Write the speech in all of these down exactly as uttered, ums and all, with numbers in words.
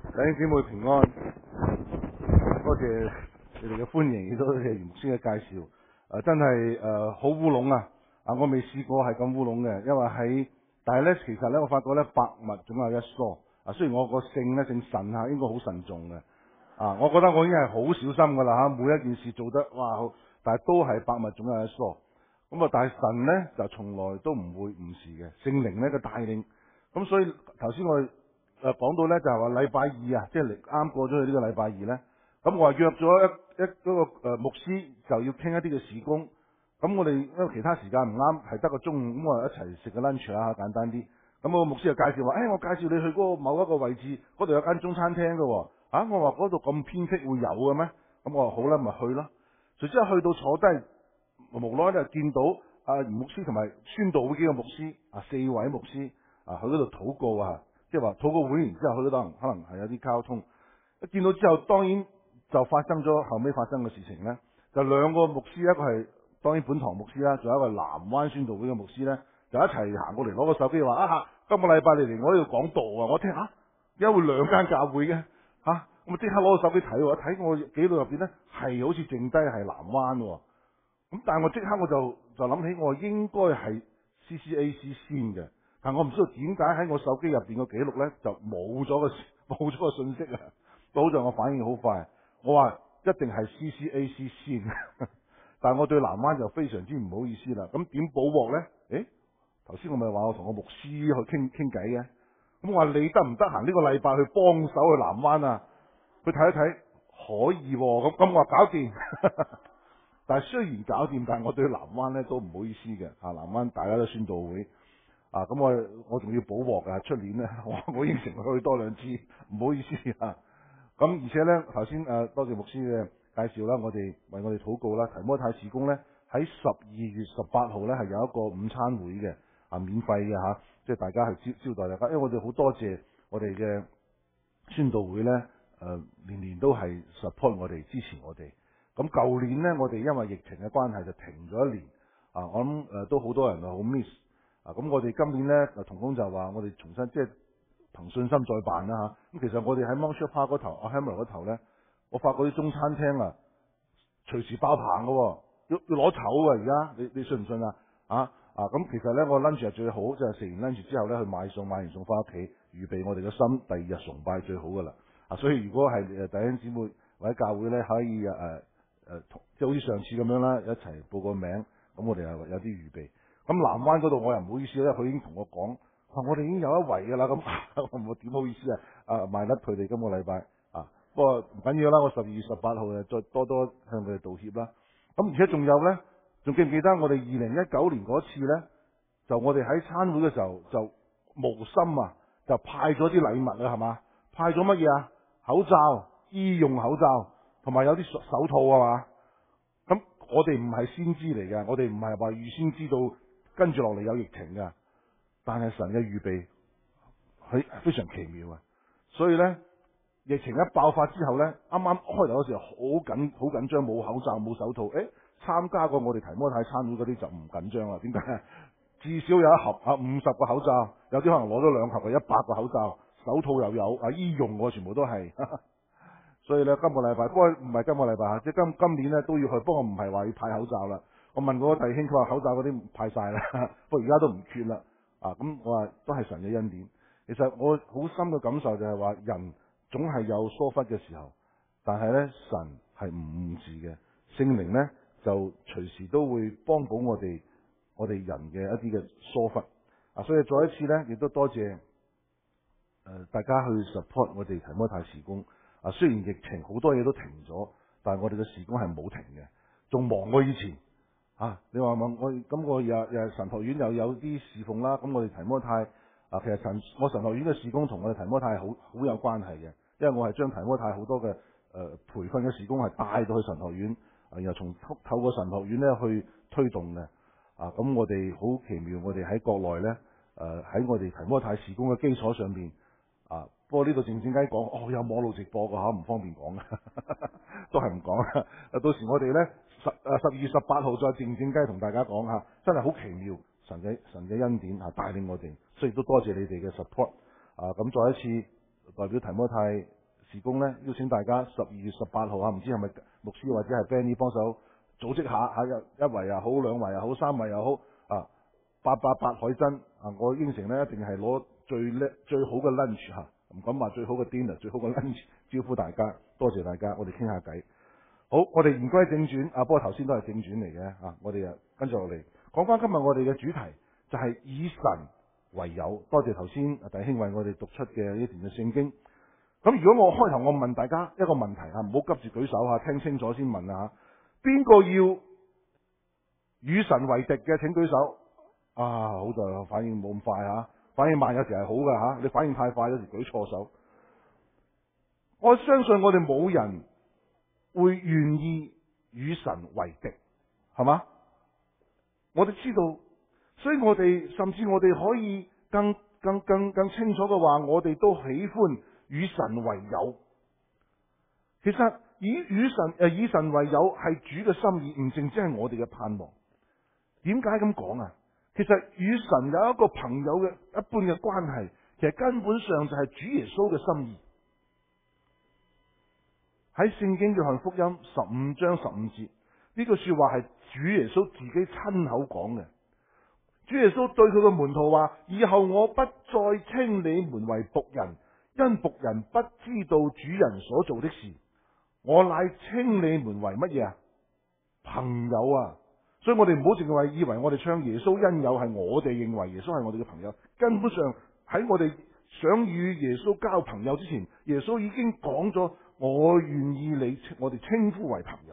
弟兄姊妹平安，多謝你哋嘅歡迎，亦都多謝袁牧師嘅介紹。誒、呃，真係誒好烏龍啊！啊，我未試過係咁烏龍嘅，因為喺但係咧，其實咧我發覺咧百物總有一疏。啊，雖然我個姓咧姓慎嚇，應該好慎重嘅。啊，我覺得我已經係好小心噶啦嚇，每一件事做得哇好，但係都係百物總有一疏。咁啊，但係神咧就從來都唔會誤事嘅，聖靈咧嘅帶領。咁所以頭先我哋誒講到咧就係話禮拜二啊，即係嚟啱過咗去呢個禮拜二咧。咁我話約咗一一嗰個誒牧師就要傾一啲嘅事工。咁我哋因為其他時間唔啱，係得個中午，咁我一齊食個 lunch 啦，簡單啲。咁個牧師就介紹話：，誒、哎，我介紹你去嗰個某一個位置，嗰度有間中餐廳嘅喎。啊，我話嗰度咁偏僻會有嘅咩？咁我話好啦，咪去咯。隨之後去到坐低，無奈咧見到阿袁牧師同埋宣道會幾個牧師啊，四位牧師啊，去嗰度禱告啊，即係話禱告會完之後去嗰度可能係有啲交通。一見到之後，當然就發生咗後尾發生嘅事情咧，就兩個牧師，一個係當然本堂牧師啦，仲有一個南灣宣道會嘅牧師咧，就一齊行過嚟攞個手機話：，啊，今個禮拜你嚟我呢度講道啊！我聽下，點解會兩間教會嘅？吓、啊，我即刻攞個手機睇，一睇我記錄入邊咧，係好似剩低係南灣。咁但係我即刻我就就諗起，我應該係 C C A C 先嘅，但我唔知道點解喺我手機入邊個記錄咧就冇咗個冇咗個信息啊！都好在我反應好快，我話一定係 C C A C 先，但係我對南灣就非常之唔好意思啦。咁點補鑊咧？誒，頭先我咪話我同個牧師去傾傾偈嘅，咁我話你得唔得閒呢個禮拜去幫手去南灣啊？佢睇一睇，可以喎，咁咁我話搞掂。但係雖然搞掂，但係我對南灣咧都唔好意思嘅。啊，南灣大家都宣道會，啊咁我我仲要補鑊㗎，出年咧我我應承佢去多兩次，唔好意思啊。咁而且咧頭先誒多謝牧師嘅介紹啦，我哋為我哋禱告啦，提摩太事工咧喺十二月十八號咧係有一個午餐會嘅，啊免費嘅嚇，即係大家係招招待大家，因為我哋好多謝我哋嘅宣道會咧，誒、呃、年年都係 support 我哋，支持我哋。咁舊年呢，我哋因為疫情嘅關係就停咗一年，啊，我諗誒、呃、都好多人啊好 miss，啊，咁我哋今年呢，同工就話我哋重新即係憑信心再辦啦嚇。咁、啊、其實我哋喺 Monster Park 嗰頭，阿 Hammer 嗰頭呢，我發覺啲中餐廳啊，隨時爆棚嘅喎，要要攞籌啊而家，你你信唔信啊？啊啊咁其實呢，我 lunch 係最好，就係、是、食完 lunch 之後呢，去買餸，買完餸翻屋企，預備我哋嘅心，第二日崇拜最好噶啦。啊，所以如果係誒弟兄姊妹或者教會呢，可以誒。呃誒、呃，即係好似上次咁樣啦，一齊報個名，咁我哋係有啲預備。咁南灣嗰度我又唔好意思，因為佢已經同我講，話我哋已經有一圍㗎啦。咁我唔點好意思啊？啊，賣甩佢哋今個禮拜啊，不過唔緊要啦。我十二月十八號誒，再多多向佢哋道歉啦。咁而且仲有咧，仲記唔記得我哋二零一九年嗰次咧？就我哋喺餐會嘅時候就無心啊，就派咗啲禮物啊，係嘛？派咗乜嘢啊？口罩、醫用口罩。同埋有啲手套啊嘛，咁我哋唔係先知嚟嘅，我哋唔係話預先知道跟住落嚟有疫情嘅，但係神嘅預備係非常奇妙啊！所以呢，疫情一爆發之後呢，啱啱開頭嗰時候好緊好緊張，冇口罩冇手套，誒，參加過我哋提摩太餐會嗰啲就唔緊張啦。點解？至少有一盒啊，五十個口罩，有啲可能攞咗兩盒嘅一百個口罩，手套又有啊，醫用我全部都係。所以咧，今個禮拜，不過唔係今個禮拜嚇，即係今今年咧都要去。不過唔係話要派口罩啦。我問嗰個弟兄，佢話口罩嗰啲派晒啦，不過而家都唔缺啦。啊，咁我話都係神嘅恩典。其實我好深嘅感受就係話，人總係有疏忽嘅時候，但係咧神係唔誤事嘅，聖靈咧就隨時都會幫補我哋我哋人嘅一啲嘅疏忽。啊，所以再一次咧，亦都多謝誒、呃、大家去 support 我哋提摩太事工。啊，雖然疫情好多嘢都停咗，但係我哋嘅事工係冇停嘅，仲忙過以前。啊，你話問我咁，我又又神學院又有啲侍奉啦。咁我哋提摩太啊，其實神我神學院嘅事工同我哋提摩太係好好有關係嘅，因為我係將提摩太好多嘅誒、呃、培訓嘅事工係帶到去神學院，啊，然後從透過神學院咧去推動嘅。啊，咁我哋好奇妙，我哋喺國內咧誒喺我哋提摩太事工嘅基礎上邊。啊！不過呢度靜靜雞講，哦，有網絡直播嘅嚇，唔方便講，都係唔講啦。到時我哋咧十誒十二月十八號再靜靜雞同大家講下，真係好奇妙，神嘅神嘅恩典啊帶領我哋，所以都多謝你哋嘅 support 啊！咁再一次代表提摩太事工呢，邀請大家十二月十八號啊，唔知係咪牧師或者係 Benny 幫手組織下嚇，一一圍又好，兩圍又好，三圍又好啊，八八八海珍啊，我應承呢，一定係攞最叻最好嘅 lunch 嚇，唔敢話最好嘅 dinner， 最好嘅 lunch 招呼大家，多謝大家，我哋傾下偈。好，我哋言歸正傳啊，不過頭先都係正傳嚟嘅啊，我哋啊跟住落嚟講翻今日我哋嘅主題就係以神為友。多謝頭先弟兄為我哋讀出嘅呢段嘅聖經。咁如果我開頭我問大家一個問題啊，唔好急住舉手啊，聽清楚先問啊。邊個要與神為敵嘅？請舉手。啊，好在反應冇咁快吓，反應慢有時係好㗎吓，你反應太快有時舉錯手。我相信我哋冇人會願意與神為敵，係嘛？我哋知道，所以我哋甚至我哋可以更更更更清楚嘅話，我哋都喜歡與神為友。其實以與神誒、呃、以神為友係主嘅心意，唔淨止係我哋嘅盼望。點解咁講啊？其實與神有一個朋友嘅一般嘅關係，其實根本上就係主耶穌嘅心意。喺聖經約翰福音十五章十五節，呢句說話係主耶穌自己親口講嘅。主耶穌對佢嘅門徒話：以後我不再稱你們為僕人，因僕人不知道主人所做的事，我乃稱你們為乜嘢啊？朋友啊！所以我哋唔好淨係話以為我哋唱耶穌恩友係我哋認為耶穌係我哋嘅朋友，根本上喺我哋想與耶穌交朋友之前，耶穌已經講咗。我願意你，我哋稱呼為朋友，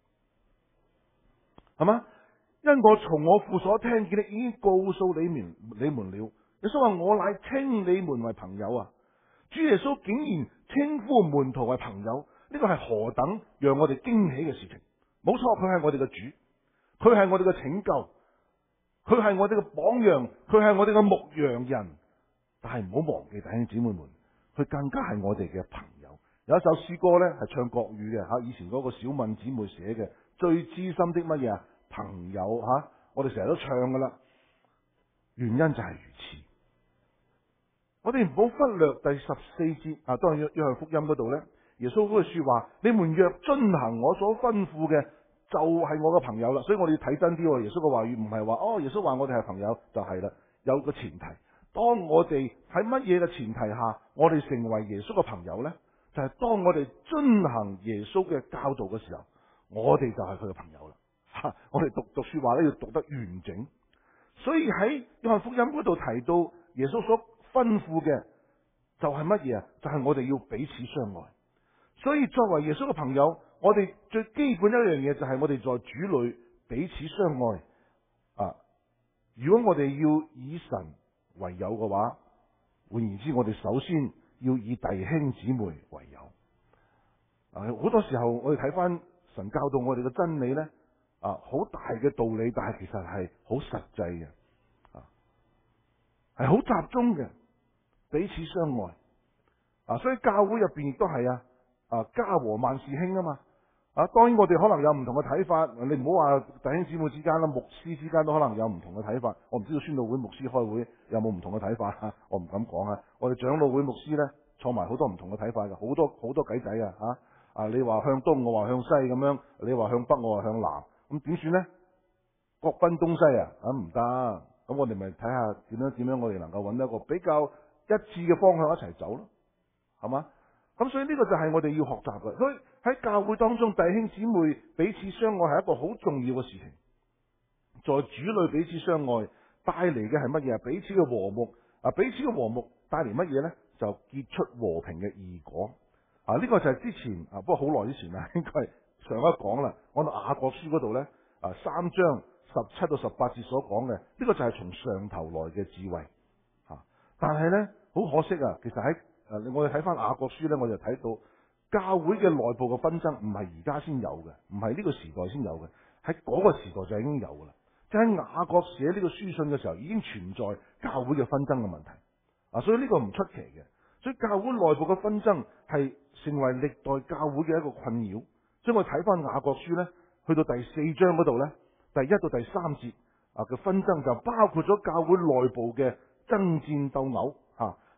係嘛？因我從我父所聽見的，已經告訴你們你們了。耶穌話：我乃稱你們為朋友啊！主耶穌竟然稱呼門徒為朋友，呢個係何等讓我哋驚喜嘅事情！冇錯，佢係我哋嘅主，佢係我哋嘅拯救，佢係我哋嘅榜樣，佢係我哋嘅牧羊人。但係唔好忘記弟兄姊妹們，佢更加係我哋嘅朋友。有一首詩歌呢，係唱國語嘅吓，以前嗰個小敏姊妹寫嘅，最知心的乜嘢啊？朋友吓，我哋成日都唱噶啦。原因就係如此。我哋唔好忽略第十四節啊，都係約約翰福音嗰度呢，耶穌嗰句說話：你們若遵行我所吩咐嘅，就係我嘅朋友啦。所以我哋要睇真啲，耶穌嘅話語唔係話哦，耶穌話我哋係朋友就係啦。有個前提，當我哋喺乜嘢嘅前提下，我哋成為耶穌嘅朋友呢？就係當我哋遵行耶穌嘅教導嘅時候，我哋就係佢嘅朋友啦。吓，我哋讀讀說話咧要讀得完整。所以喺約翰福音嗰度提到耶穌所吩咐嘅就係乜嘢啊？就係我哋要彼此相愛。所以作為耶穌嘅朋友，我哋最基本一樣嘢就係我哋在主裏彼此相愛啊！如果我哋要以神為友嘅話，換言之，我哋首先要以弟兄姊妹為友。啊，好多時候我哋睇翻神教導我哋嘅真理呢，啊，好大嘅道理，但係其實係好實際嘅，啊，係好集中嘅，彼此相愛。啊，所以教會入邊亦都係啊，啊，家和萬事興啊嘛。啊，當然我哋可能有唔同嘅睇法，你唔好話弟兄姊妹之間啦，牧師之間都可能有唔同嘅睇法。我唔知道宣道會牧師開會有冇唔同嘅睇法啊，我唔敢講啊。我哋長老會牧師呢，坐埋好多唔同嘅睇法嘅，好多好多計仔啊吓。啊，你話向東，我話向西咁樣，你話向北，我話向南，咁點算呢？各奔東西啊，咁唔得。咁我哋咪睇下點樣點樣，我哋能夠揾一個比較一致嘅方向一齊走咯，係嘛？咁所以呢個就係我哋要學習嘅。所以喺教會當中，弟兄姊妹彼此相愛係一個好重要嘅事情。在主裏彼此相愛帶嚟嘅係乜嘢？彼此嘅和睦啊，彼此嘅和睦帶嚟乜嘢呢？就結出和平嘅義果啊！呢個就係之前啊，不過好耐之前啦，應該係上一講啦。講到雅各書嗰度呢，啊，三章十七到十八節所講嘅，呢個就係從上頭來嘅智慧啊。但係呢，好可惜啊，其實喺誒，我哋睇翻雅各書呢，我就睇到教會嘅內部嘅紛爭唔係而家先有嘅，唔係呢個時代先有嘅，喺嗰個時代就已經有噶啦。即係雅各寫呢個書信嘅時候，已經存在教會嘅紛爭嘅問題啊，所以呢個唔出奇嘅。所以教會內部嘅紛爭係成為歷代教會嘅一個困擾。所以我睇翻雅各書呢，去到第四章嗰度呢，第一到第三節啊嘅紛爭就包括咗教會內部嘅爭戰鬥毆啊。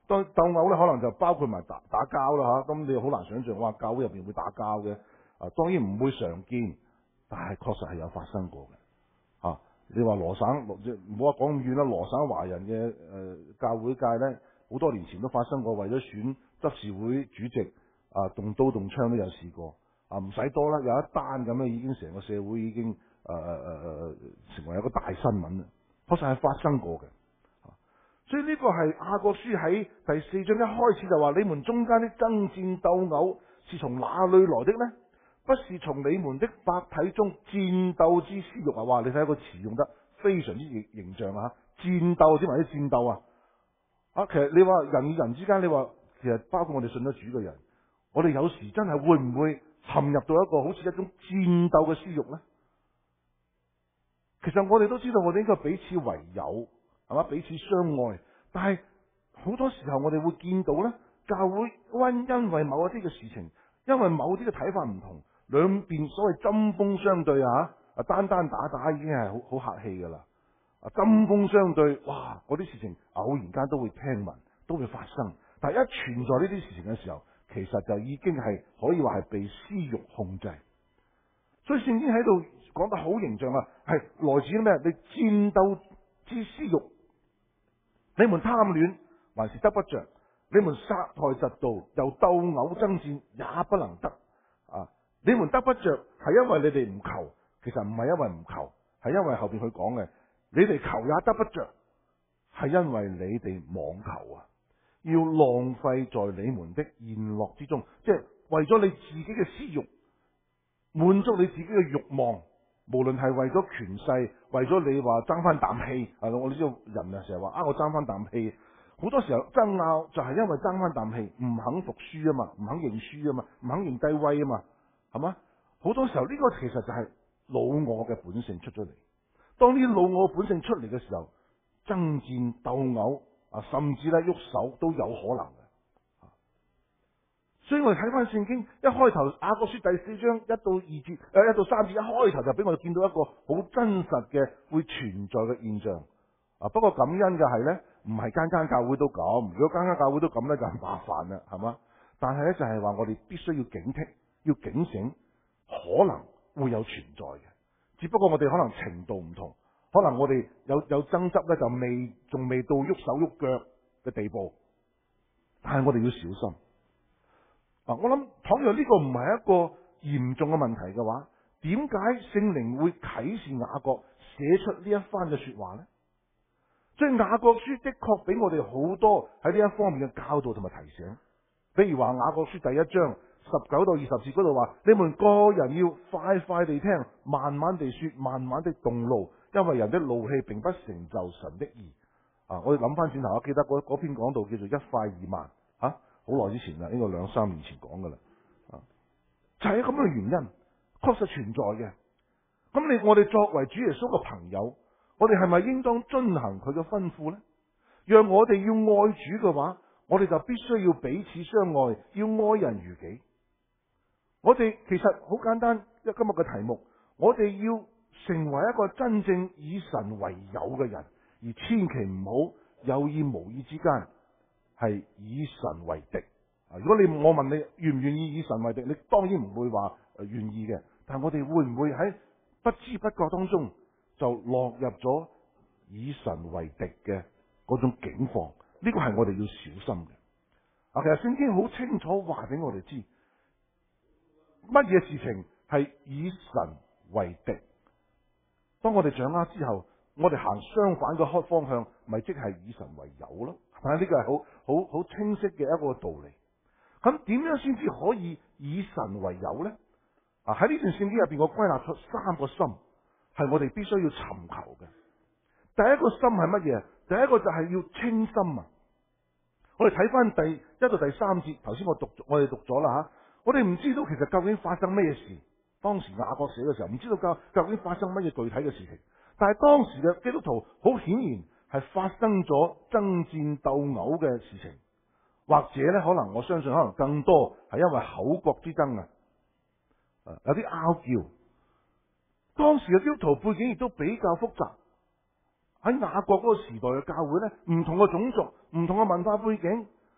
當鬥毆咧，可能就包括埋打打交啦嚇。咁你好難想象，哇！教會入邊會打交嘅啊，當然唔會常見，但係確實係有發生過嘅啊。你話羅省，唔好話講咁遠啦，羅省華人嘅誒、呃、教會界咧，好多年前都發生過，為咗選執事會主席啊，動刀動槍都有試過啊，唔使多啦，有一單咁樣已經成個社會已經誒誒誒誒成為一個大新聞啦，確實係發生過嘅。所以呢個係雅各書喺第四章一開始就話：你們中間的爭戰鬥毆是從哪裏來的呢？不是從你們的百體中戰鬥之私欲啊！哇！你睇下個詞用得非常之形象啊！戰鬥點為之戰鬥啊？啊，其實你話人與人之間，你話其實包括我哋信得主嘅人，我哋有時真係會唔會陷入到一個好似一種戰鬥嘅私欲呢？其實我哋都知道，我哋應該彼此為友。係嘛？彼此相愛，但係好多時候我哋會見到咧，教會因因為某一啲嘅事情，因為某啲嘅睇法唔同，兩邊所謂針鋒相對啊，啊單單打打已經係好好客氣噶啦，啊針鋒相對，哇！嗰啲事情偶然間都會聽聞，都會發生，但係一存在呢啲事情嘅時候，其實就已經係可以話係被私欲控制。所以聖經喺度講得好形象啊，係來自咩？你戰鬥之私欲。你們貪戀還是得不着，你們殺害嫉妒又鬥毆爭戰也不能得啊！你們得不着係因為你哋唔求，其實唔係因為唔求，係因為後邊佢講嘅，你哋求也得不着，係因為你哋妄求啊！要浪費在你們的宴樂之中，即係為咗你自己嘅私欲，滿足你自己嘅欲望。無論係為咗權勢，為咗你話爭翻啖氣，係我哋知道人啊成日話啊我爭翻啖氣，好多時候爭拗就係因為爭翻啖氣，唔肯服輸啊嘛，唔肯認輸啊嘛，唔肯認低威啊嘛，係嘛？好多時候呢個其實就係老我嘅本性出咗嚟。當呢啲老我本性出嚟嘅時候，爭戰鬥毆啊，甚至咧喐手都有可能。所以我哋睇翻聖經一開頭雅各書第四章一到二節誒一到三節，一開頭就俾我哋見到一個好真實嘅會存在嘅現象啊。不過感恩嘅係咧，唔係間間教會都咁。如果間間教會都咁咧，就係麻煩啦，係嘛？但係咧就係話我哋必須要警惕，要警醒，可能會有存在嘅。只不過我哋可能程度唔同，可能我哋有有爭執咧，就未仲未到喐手喐腳嘅地步，但係我哋要小心。啊！我諗，倘若呢個唔係一個嚴重嘅問題嘅話，點解聖靈會啟示雅各寫出呢一番嘅說話呢？所以雅各書的確俾我哋好多喺呢一方面嘅教導同埋提醒。比如話雅各書第一章十九到二十節嗰度話：你們個人要快快地聽，慢慢地說，慢慢地動怒，因為人的怒氣並不成就神的義。啊！我哋諗翻轉頭，我記得嗰嗰篇講道叫做一快二慢啊。好耐之前啦，呢個兩三年前講噶啦，啊，就係咁嘅原因，確實存在嘅。咁你我哋作為主耶穌嘅朋友，我哋係咪應當遵行佢嘅吩咐呢？若我哋要愛主嘅話，我哋就必須要彼此相愛，要愛人如己。我哋其實好簡單，今日嘅題目，我哋要成為一個真正以神為友嘅人，而千祈唔好有意無意之間係以神為敵啊！如果你我問你願唔願意以神為敵，你當然唔會話願意嘅。但係我哋會唔會喺不知不覺當中就落入咗以神為敵嘅嗰種境況？呢個係我哋要小心嘅。啊，其實聖經好清楚話俾我哋知，乜嘢事情係以神為敵。當我哋掌握之後，我哋行相反嘅方向，咪即係以神為友咯。係呢個係好好好清晰嘅一個道理。咁點樣先至可以以神為友呢？啊，喺呢段聖經入邊，我歸納出三個心，係我哋必須要尋求嘅。第一個心係乜嘢？第一個就係要清心啊！我哋睇翻第一到第三節，頭先我讀我哋讀咗啦吓，我哋唔知道其實究竟發生咩事。當時雅各寫嘅時候，唔知道究究竟發生乜嘢具體嘅事情。但係當時嘅基督徒好顯然係發生咗爭戰鬥毆嘅事情，或者咧可能我相信可能更多係因為口角之爭啊，有啲拗撬。當時嘅基督徒背景亦都比較複雜。喺雅各嗰個時代嘅教會咧，唔同嘅種族、唔同嘅文化背景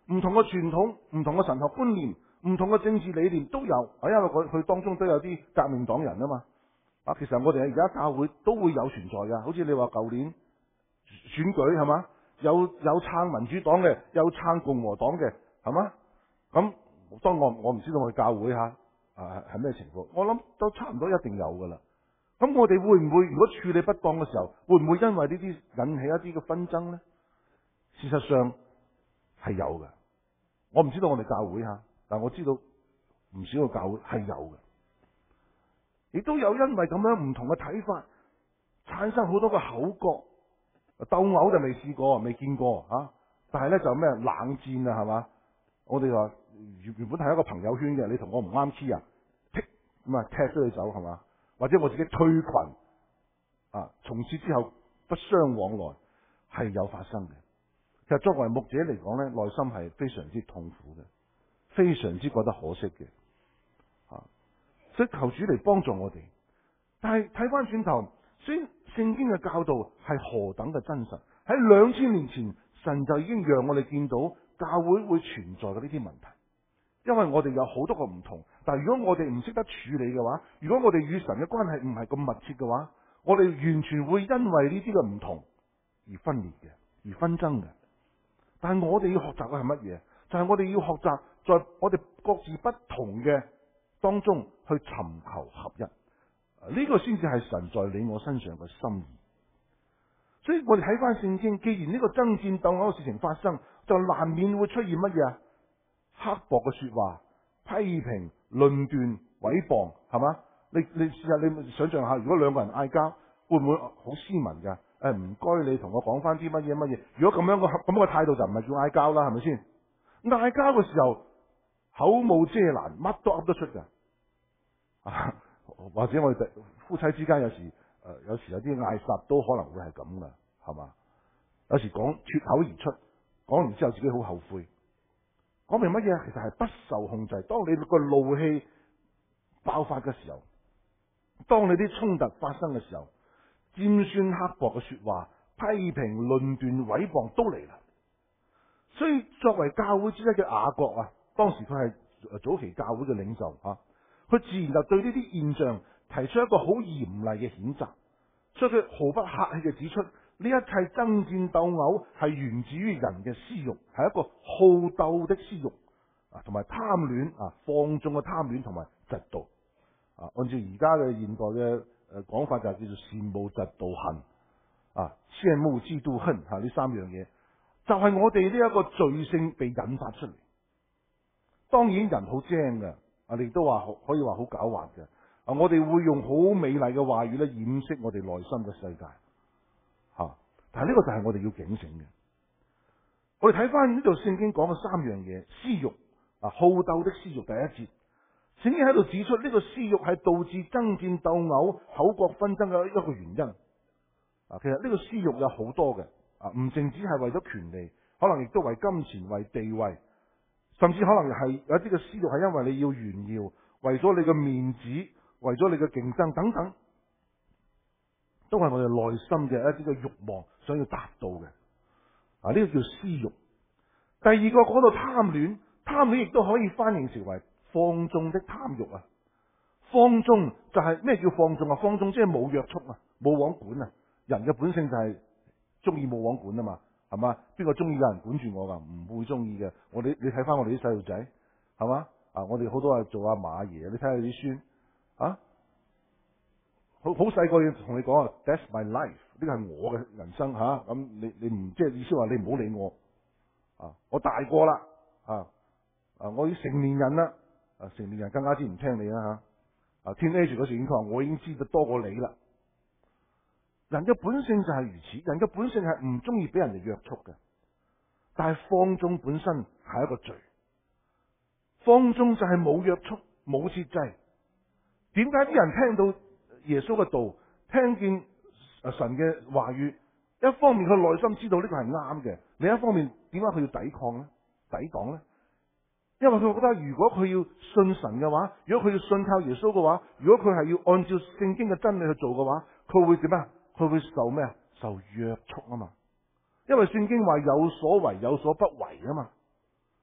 唔同嘅傳統、唔同嘅神學觀念、唔同嘅政治理念都有，啊，因為佢佢當中都有啲革命黨人啊嘛。啊，其實我哋而家教會都會有存在㗎，好似你話舊年選舉係嘛，有有撐民主黨嘅，有撐共和黨嘅，係嘛？咁當我我唔知道我哋教會嚇啊係咩情況，我諗都差唔多一定有㗎啦。咁我哋會唔會如果處理不當嘅時候，會唔會因為呢啲引起一啲嘅紛爭呢？事實上係有嘅。我唔知道我哋教會嚇，但我知道唔少嘅教會係有嘅，亦都有因為咁樣唔同嘅睇法，產生好多嘅口角、鬥毆就未試過、未見過嚇、啊。但係咧就咩冷戰啊，係嘛？我哋話原原本係一個朋友圈嘅，你同我唔啱 key 啊，踢咁啊踢咗你走係嘛？或者我自己退群啊，從此之後不相往來，係有發生嘅。其實作為牧者嚟講咧，內心係非常之痛苦嘅，非常之覺得可惜嘅，啊！所以求主嚟幫助我哋。但係睇翻轉頭，雖然聖經嘅教導係何等嘅真實，喺兩千年前，神就已經讓我哋見到教會會存在嘅呢啲問題。因為我哋有好多個唔同，但係如果我哋唔識得處理嘅話，如果我哋與神嘅關係唔係咁密切嘅話，我哋完全會因為呢啲嘅唔同而分裂嘅，而紛爭嘅。但係我哋要學習嘅係乜嘢？就係我哋要學習在我哋各自不同嘅當中去尋求合一。呢個先至係神在你我身上嘅心意。所以我哋睇翻聖經，既然呢個爭戰鬥毆嘅事情發生，就難免會出現乜嘢啊？刻薄嘅說話、批評、論斷、毀謗，係嘛？你你試下，你想象下，如果兩個人嗌交，會唔會好斯文噶？誒，唔該，你同我講翻啲乜嘢乜嘢？如果咁樣個咁嘅態度，就唔係叫嗌交啦，係咪先？嗌交嘅時候，口無遮攔，乜都噏得出噶。啊，或者我哋夫妻之間有時誒、呃，有時有啲嗌霎都可能會係咁噶，係嘛？有時講脫口而出，講完之後自己好後悔。講明乜嘢？其實係不受控制。當你個怒氣爆發嘅時候，當你啲衝突發生嘅時候，尖酸刻薄嘅說話、批評、論斷、毀謗都嚟啦。所以作為教會之一嘅雅各啊，當時佢係早期教會嘅領袖啊，佢自然就對呢啲現象提出一個好嚴厲嘅譴責。所以佢毫不客氣嘅指出，呢一切爭戰鬥毆係源自於人嘅私欲，係一個好鬥的私欲啊，同埋貪戀啊，放縱嘅貪戀同埋嫉妒啊。按照而家嘅現代嘅誒講法，就係叫做羨慕嫉妒恨啊，羨慕嫉妒恨吓，呢三樣嘢就係我哋呢一個罪性被引發出嚟。當然人好精嘅啊，你亦都話可以話好狡猾嘅啊，我哋會用好美麗嘅話語咧掩飾我哋內心嘅世界吓。但係呢個就係我哋要警醒嘅。我哋睇翻呢度聖經講嘅三樣嘢，私欲啊，好鬥的私欲。第一節，聖經喺度指出呢個私欲係導致爭戰鬥毆、口角紛爭嘅一個原因啊。其實呢個私欲有好多嘅啊，唔淨止係為咗權利，可能亦都為金錢、為地位，甚至可能係有一啲嘅私欲係因為你要炫耀，為咗你嘅面子，為咗你嘅競爭等等，都係我哋內心嘅一啲嘅慾望想要達到嘅啊。呢個叫私欲。第二個講到貪戀，貪戀亦都可以翻譯成為放縱的貪欲啊。放縱就係咩叫放縱啊？放縱即係冇約束啊，冇王管啊。人嘅本性就係中意冇王管啊嘛，係嘛？邊個中意有人管住我噶？唔會中意嘅。我哋你睇翻我哋啲細路仔，係嘛？啊，我哋好多係做阿嫲阿爺，你睇下啲孫啊，好好細個要同你講啊 ，That's my life，呢個係我嘅人生吓。咁、啊、你你唔即係意思話你唔好理我啊？我大個啦啊啊！我已經成年人啦啊，成年人更加之唔聽你啦吓啊！teenage 嗰時已經講，我已經知道多過你啦。人嘅本性就係如此，人嘅本性係唔中意俾人哋約束嘅。但係放縱本身係一個罪，放縱就係冇約束、冇節制。點解啲人聽到耶穌嘅道，聽見神嘅話語，一方面佢內心知道呢個係啱嘅，另一方面點解佢要抵抗呢？抵擋呢？因為佢覺得如果佢要信神嘅話，如果佢要信靠耶穌嘅話，如果佢係要按照聖經嘅真理去做嘅話，佢會點啊？佢會受咩啊？受約束啊嘛。因為聖經話有所為有所不為啊嘛。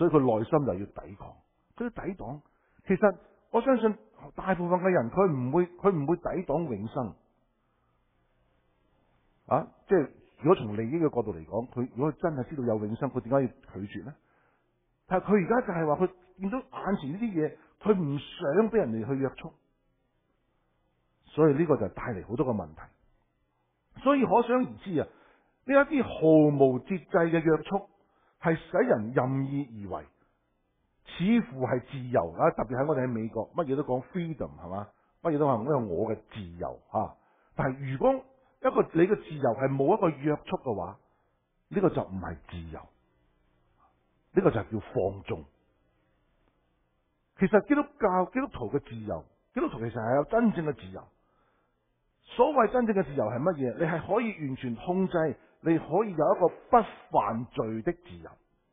所以佢內心就要抵抗，佢要抵擋。其實我相信大部分嘅人佢唔會佢唔會抵擋永生啊！即係如果從利益嘅角度嚟講，佢如果佢真係知道有永生，佢點解要拒絕呢？但係佢而家就係話佢見到眼前呢啲嘢，佢唔想俾人哋去約束，所以呢個就帶嚟好多個問題。所以可想而知啊，呢一啲毫無節制嘅約束，係使人任意而為，似乎係自由啊！特別喺我哋喺美國，乜嘢都講 freedom 係嘛，乜嘢都話我有我嘅自由啊！但係如果一個你嘅自由係冇一個約束嘅話，呢個就唔係自由，呢個就叫放縱。其實基督教基督徒嘅自由，基督徒其實係有真正嘅自由。所謂真正嘅自由係乜嘢？你係可以完全控制，你可以有一個不犯罪的自由。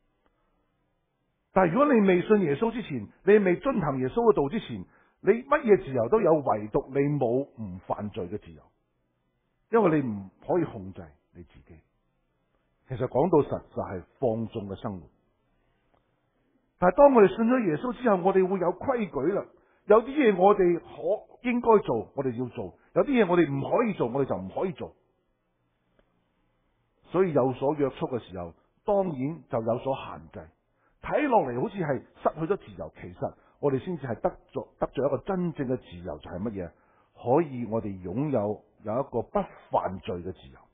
但係如果你未信耶穌之前，你未遵行耶穌嘅道之前，你乜嘢自由都有，唯獨你冇唔犯罪嘅自由，因為你唔可以控制你自己。其實講到實就係放縱嘅生活。但係當我哋信咗耶穌之後，我哋會有規矩啦。有啲嘢我哋可應該做，我哋要做；有啲嘢我哋唔可以做，我哋就唔可以做。所以有所約束嘅時候，當然就有所限制。睇落嚟好似係失去咗自由，其實我哋先至係得咗得咗一個真正嘅自由，就係乜嘢？可以我哋擁有有一個不犯罪嘅自由。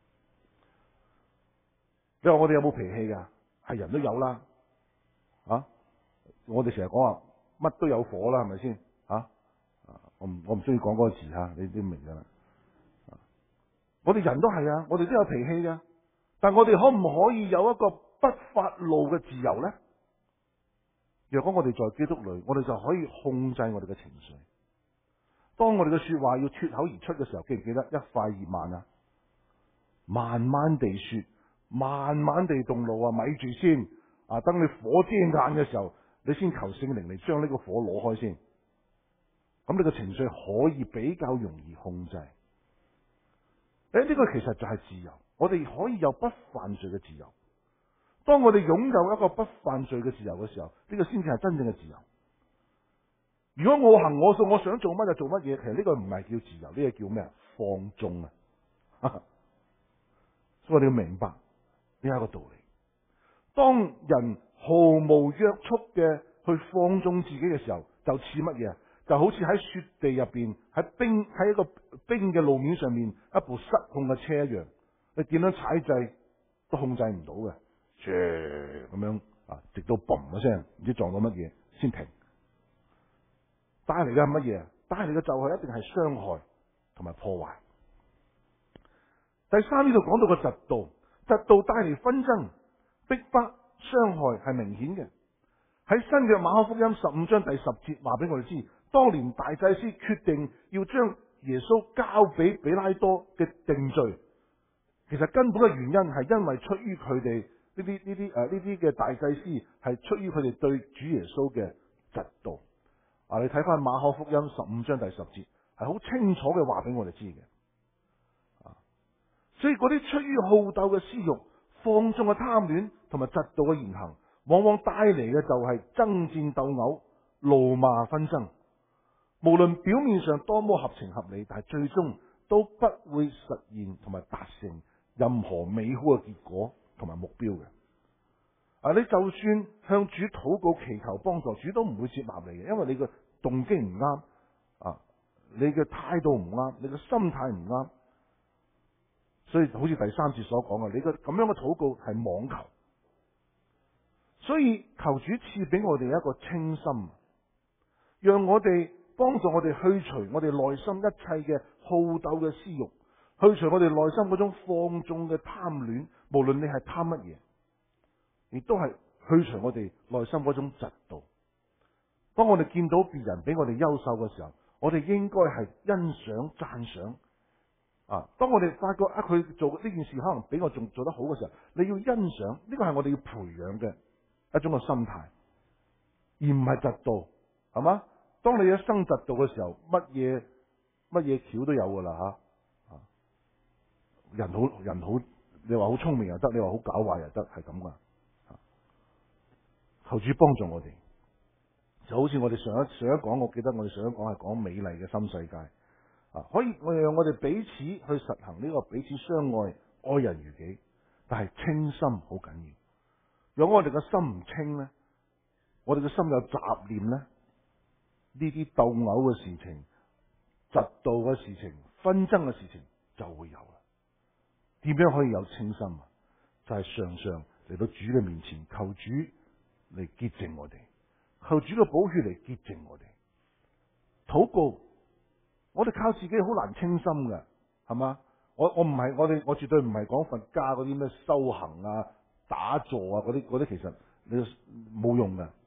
你話我哋有冇脾氣噶？係人都有啦。啊！我哋成日講話乜都有火啦，係咪先？啊！我唔我唔中意講嗰個詞吓，你都明噶啦。我哋人都係啊，我哋都有脾氣噶，但我哋可唔可以有一個不發怒嘅自由呢？若果我哋在基督裏，我哋就可以控制我哋嘅情緒。當我哋嘅說話要脫口而出嘅時候，記唔記得一快二慢啊？慢慢地說，慢慢地動怒啊！咪住先。啊！等你火遮眼嘅時候，你先求聖靈嚟將呢個火攞開先。咁你個情緒可以比較容易控制。誒，呢個其實就係自由。我哋可以有不犯罪嘅自由。當我哋擁有一個不犯罪嘅自由嘅時候，呢個先至係真正嘅自由。如果我行我素，我想做乜就做乜嘢，其實呢個唔係叫自由，呢個叫咩啊？放縱啊！所以我哋要明白呢一個道理。當人毫無約束嘅去放縱自己嘅時候，就似乜嘢？就好似喺雪地入邊，喺冰喺一個冰嘅路面上面，一部失控嘅車一樣。你點樣踩掣都控制唔到嘅，咁樣啊，直到嘣一聲，唔知撞到乜嘢先停。帶嚟嘅係乜嘢？帶嚟嘅就係一定係傷害同埋破壞。第三，呢度講到個嫉妒，嫉妒帶嚟紛爭。逼迫傷害係明顯嘅。喺新約馬可福音十五章第十節話俾我哋知，當年大祭司決定要將耶穌交俾彼拉多嘅定罪，其實根本嘅原因係因為出於佢哋呢啲呢啲誒呢啲嘅大祭司係出於佢哋對主耶穌嘅嫉妒。啊，你睇翻馬可福音十五章第十節係好清楚嘅話俾我哋知嘅。啊，所以嗰啲出於好鬥嘅私欲、放縱嘅貪戀同埋嫉妒嘅言行，往往帶嚟嘅就係爭戰鬥毆、怒罵紛爭。無論表面上多麼合情合理，但係最終都不會實現同埋達成任何美好嘅結果同埋目標嘅。啊，你就算向主禱告祈求幫助，主都唔會接納你嘅，因為你嘅動機唔啱，啊，你嘅態度唔啱，你嘅心態唔啱。所以好似第三節所講嘅，你嘅咁樣嘅禱告係妄求。所以求主賜俾我哋一個清心，讓我哋幫助我哋去除我哋內心一切嘅好鬥嘅私欲，去除我哋內心嗰種放縱嘅貪戀，無論你係貪乜嘢，亦都係去除我哋內心嗰種嫉妒。當我哋見到別人比我哋優秀嘅時候，我哋應該係欣賞讚賞。啊！當我哋發覺啊，佢做呢件事可能比我仲做得好嘅時候，你要欣賞，呢個係我哋要培養嘅一種嘅心態，而唔係嫉妒，係嘛？當你一生嫉妒嘅時候，乜嘢乜嘢橋都有噶啦吓。啊，人好人好，你話好聰明又得，你話好狡猾又得，係咁噶。 求主幫助我哋。就好似我哋上一上一講，我記得我哋上一講係講美麗嘅新世界啊，可以我哋讓我哋彼此去實行呢個彼此相愛，愛人如己，但係清心好緊要。如果我哋嘅心唔清咧，我哋嘅心有雜念咧，呢啲鬥毆嘅事情、嫉妒嘅事情、紛爭嘅事情就會有啦。點樣可以有清心啊？就係常常嚟到主嘅面前，求主嚟潔淨我哋。求主嘅寶血嚟潔淨我哋，禱告，我哋靠自己好難清心嘅，係嘛？我我唔係我哋，我絕對唔係講佛家嗰啲咩修行啊、打坐啊嗰啲，嗰啲其實你冇用嘅。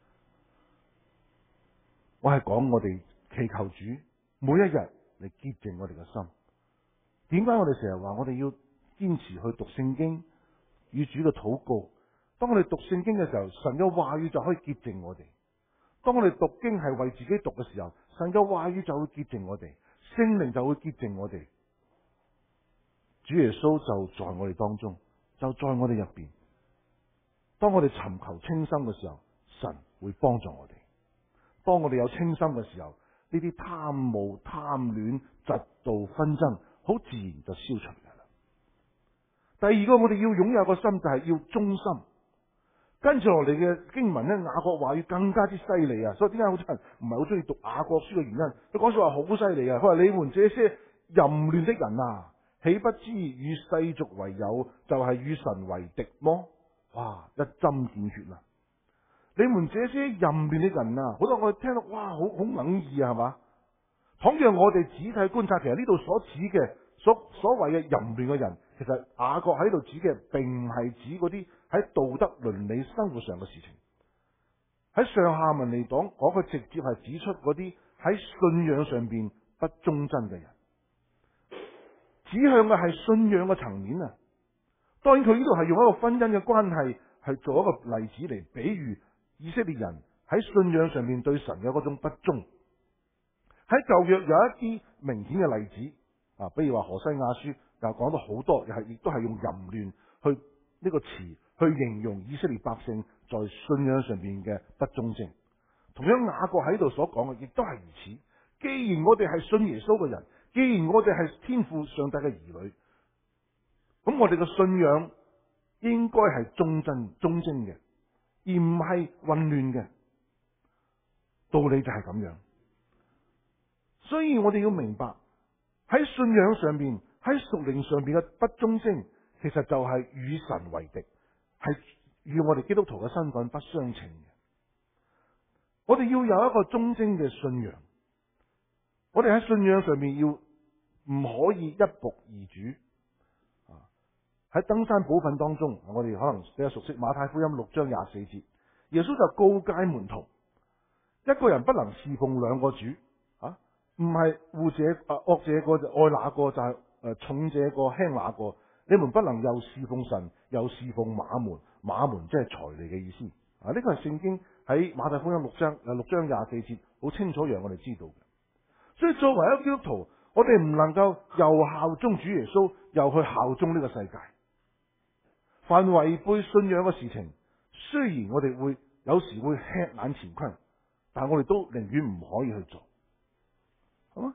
我係講我哋祈求主每一日嚟潔淨我哋嘅心。點解我哋成日話我哋要堅持去讀聖經，與主嘅禱告？當我哋讀聖經嘅時候，神嘅話語就可以潔淨我哋。當我哋讀經係為自己讀嘅時候，神嘅話語就會潔淨我哋，聖靈就會潔淨我哋。主耶穌就在我哋當中，就在我哋入邊。當我哋尋求清心嘅時候，神會幫助我哋。當我哋有清心嘅時候，呢啲貪慕、貪戀、嫉妒、紛爭，好自然就消除噶啦。第二個，我哋要擁有個心就係要忠心。跟住落嚟嘅經文咧，雅各話語更加之犀利啊！所以點解好多人唔係好中意讀雅各書嘅原因？佢講說話好犀利啊！佢話你們這些淫亂的人啊，豈不知與世俗為友，就係、是、與神為敵麼？哇！一針見血啦！你們這些淫亂的人啊，好多我哋聽到哇，好好哽耳啊，係嘛？倘若我哋仔細觀察，其實呢度所指嘅所所謂嘅淫亂嘅人，其實雅各喺度指嘅並唔係指嗰啲喺道德倫理生活上嘅事情。喺上下文嚟講，講佢直接係指出嗰啲喺信仰上邊不忠貞嘅人，指向嘅係信仰嘅層面啊。當然佢呢度係用一個婚姻嘅關係係做一個例子嚟比喻以色列人喺信仰上面對神嘅嗰種不忠。喺舊約有一啲明顯嘅例子啊，比如話何西亞書又講到好多，又係亦都係用淫亂去呢個詞去形容以色列百姓在信仰上邊嘅不忠貞。同樣雅各喺度所講嘅亦都係如此。既然我哋係信耶穌嘅人，既然我哋係天父上帝嘅兒女，咁我哋嘅信仰應該係忠貞忠貞嘅，而唔係混亂嘅。道理就係咁樣。所以我哋要明白喺信仰上邊，喺屬靈上邊嘅不忠貞，其實就係與神為敵，係與我哋基督徒嘅身份不相稱嘅。我哋要有一個忠貞嘅信仰，我哋喺信仰上面要唔可以一僕二主。啊，喺登山寶訓當中，我哋可能比較熟悉馬太福音六章廿四節，耶穌就告誡門徒，一個人不能侍奉兩個主。唔係惡者啊，惡者個就愛那個，就係誒重者個輕那個。你們不能又侍奉神，又侍奉馬門。馬門即係財利嘅意思啊！呢個係聖經喺馬太福音六章誒六章廿四節好清楚讓我哋知道嘅。所以作為一個基督徒，我哋唔能夠又效忠主耶穌，又去效忠呢個世界。凡違背信仰嘅事情，雖然我哋會有時會吃眼前虧，但係我哋都寧願唔可以去做。好，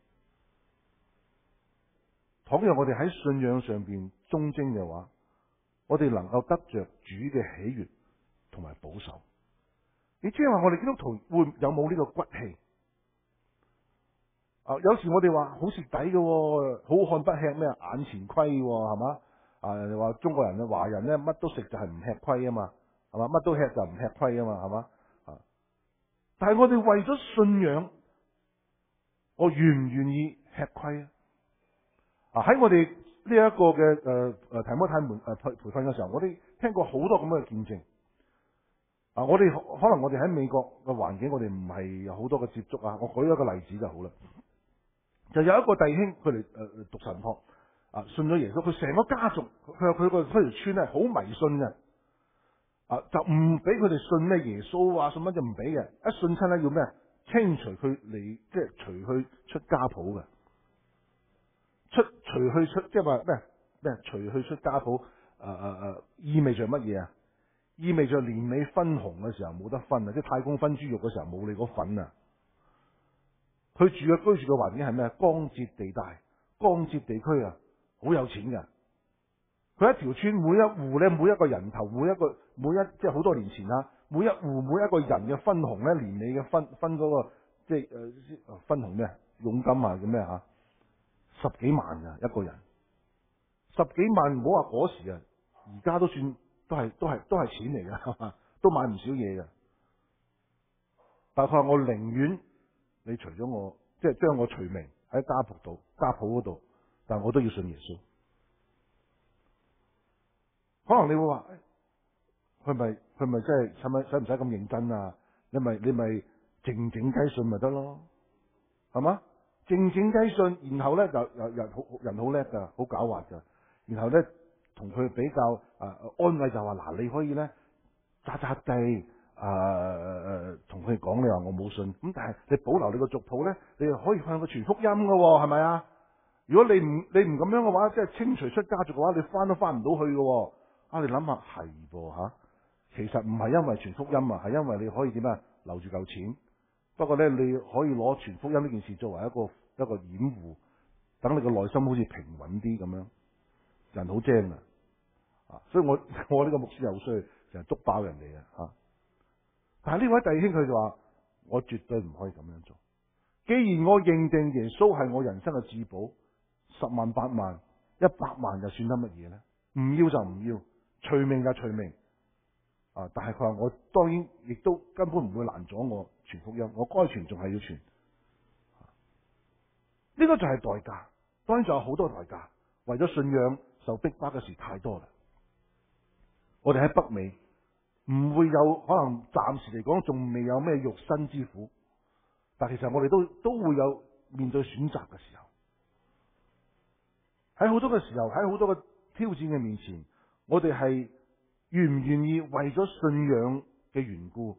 倘若我哋喺信仰上邊忠貞嘅話，我哋能夠得着主嘅喜悦同埋保守。你即係話我哋基督徒會有冇呢個骨氣？啊，有時我哋話好蝕底嘅，好漢不吃咩眼前虧，係嘛？啊，人哋話中國人嘅華人咧，乜都食就係唔吃虧啊嘛，係嘛？乜都吃就唔吃虧啊嘛，係嘛？啊，但係我哋為咗信仰，我願唔願意吃虧啊？啊，喺我哋呢一個嘅誒誒提摩太門誒培培訓嘅時候，我哋聽過好多咁嘅見證。啊，我哋可能我哋喺美國嘅環境，我哋唔係有好多嘅接觸啊。我舉一個例子就好啦。就有一個弟兄，佢哋誒讀神學啊，信咗耶穌，佢成個家族，佢話佢個佢條村咧好迷信嘅。啊，就唔俾佢哋信咩耶穌啊，信乜就唔俾嘅。一信親咧要咩？清除佢嚟，即係除去出家譜嘅，出除去出，即係話咩咩？除去出家譜，誒誒誒，意味着乜嘢啊？ 意味着年尾分紅嘅時候冇得分啊！即係太公分豬肉嘅時候冇你嗰份啊！佢住嘅居住嘅環境係咩？江浙地帶、江浙地區啊，好有錢㗎。佢一條村每一戶咧，每一個人頭，每一個每一即係好多年前啦，每一戶每一個人嘅分紅咧，年尾嘅分分嗰、嗰個即係誒、呃、分紅咩？佣金啊，叫咩吓？十幾萬啊，一個人，十幾萬唔好話嗰時啊，而家都算都係都係都係錢嚟㗎，都買唔少嘢㗎。但係佢話我寧願你除咗我，即係將我除名喺家譜度家譜嗰度，但係我都要信耶穌。可能你會話，佢咪佢咪真係使咪使唔使咁認真啊？你咪你咪靜靜雞信咪得咯，係嘛？靜靜雞信，然後咧就又人好人好叻噶，好狡猾噶，然後咧同佢比較啊、呃、安慰就話嗱，你可以咧渣渣地啊誒同佢講，你話我冇信，咁但係你保留你個族譜咧，你又可以向佢傳福音噶，係咪啊？如果你唔你唔咁樣嘅話，即係清除出家族嘅話，你翻都翻唔到去噶。啊！你諗下係噃吓，其實唔係因為傳福音啊，係因為你可以點啊留住嚿錢。不過咧，你可以攞傳福音呢件事作為一個一個掩護，等你個內心好似平穩啲咁樣。人好精啊！啊，所以我我呢個牧師又衰，成日督爆人哋啊吓。但係呢位弟兄佢就話：我絕對唔可以咁樣做。既然我認定耶穌係我人生嘅至寶，十萬八萬一百萬又算得乜嘢咧？唔要就唔要。除名就除名啊！但係佢話我當然亦都根本唔會攔阻我傳福音，我該傳仲係要傳。呢、這個就係代價，當然仲有好多代價。為咗信仰受逼迫嘅事太多啦。我哋喺北美唔會有可能暫時嚟講仲未有咩肉身之苦，但其實我哋都都會有面對選擇嘅時候。喺好多嘅時候，喺好多嘅挑戰嘅面前。我哋係願唔願意為咗信仰嘅緣故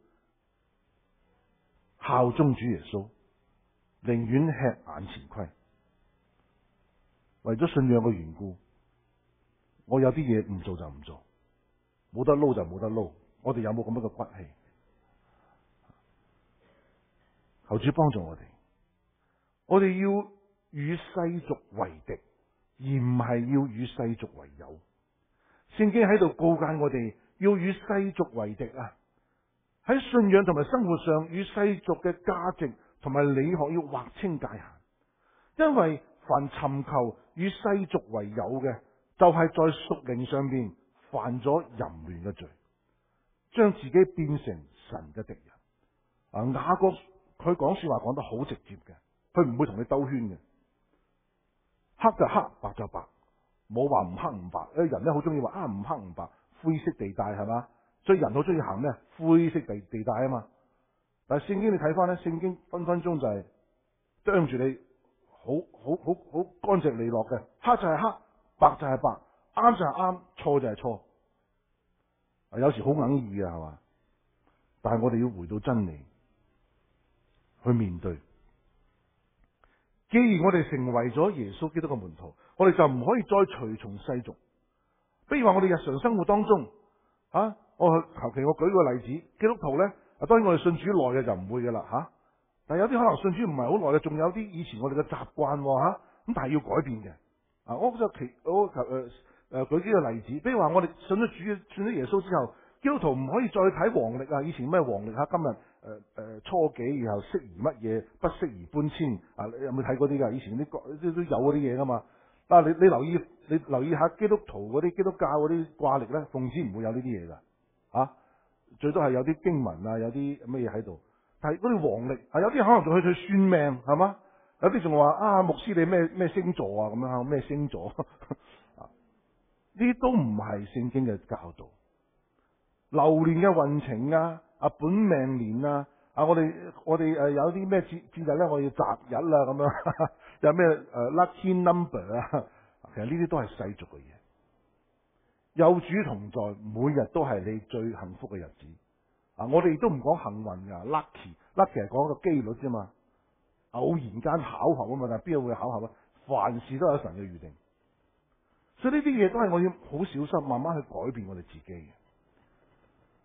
效忠主耶穌，寧願吃眼前虧。為咗信仰嘅緣故，我有啲嘢唔做就唔做，冇得撈就冇得撈。我哋有冇咁樣嘅骨氣？求主幫助我哋，我哋要與世俗為敵，而唔係要與世俗為友。聖經喺度告誡我哋要與世俗為敵啊！喺信仰同埋生活上，與世俗嘅價值同埋理學要劃清界限。因為凡尋求與世俗為友嘅，就係在屬靈上邊犯咗淫亂嘅罪，將自己變成神嘅敵人。啊，雅各佢講說話講得好直接嘅，佢唔會同你兜圈嘅，黑就黑，白就白。冇話唔黑唔白，誒人咧好中意話啊唔黑唔白，灰色地帶係嘛，所以人好中意行咩灰色地地帶啊嘛。但係聖經你睇翻咧，聖經分分鐘就係啄住你，好好好好乾淨利落嘅，黑就係黑，白就係白，啱就係啱，錯就係錯。啊，有時好硬意嘅係嘛，但係我哋要回到真理去面對。既然我哋成為咗耶穌基督嘅門徒，我哋就唔可以再隨從世俗。比如話我哋日常生活當中，啊，我求其我舉個例子，基督徒咧，啊，當然我哋信主耐嘅就唔會噶啦，吓、啊。但係有啲可能信主唔係好耐嘅，仲有啲以前我哋嘅習慣，吓、啊，咁但係要改變嘅。啊，我就其我求誒誒、呃、舉幾個例子，比如話我哋信咗主，信咗耶穌之後，基督徒唔可以再睇黃曆啊，以前咩黃曆啊，今日。誒誒、呃，初幾然後適宜乜嘢，不適宜搬遷啊？你有冇睇過啲噶？以前啲都都有嗰啲嘢噶嘛？但係你你留意，你留意下基督徒嗰啲基督教嗰啲掛曆咧，奉旨唔會有呢啲嘢噶，啊，最多係有啲經文啊，有啲乜嘢喺度。但係嗰啲黃曆啊，有啲可能仲去去算命係嘛？有啲仲話啊，牧師你咩咩星座啊咁樣，咩星座啊？呢啲都唔係聖經嘅教導。流年嘅運程啊！啊，本命年啊！啊，我哋我哋誒有啲咩節節日咧？我要擇日啦，咁樣有咩誒 lucky number 啊？其實呢啲都係世俗嘅嘢。有主同在，每日都係你最幸福嘅日子。啊，我哋都唔講幸運噶 ，lucky，lucky 係講個機率啫嘛。偶然間巧合啊嘛，但係邊度會巧合啊？凡事都有神嘅預定。所以呢啲嘢都係我要好小心，慢慢去改變我哋自己嘅。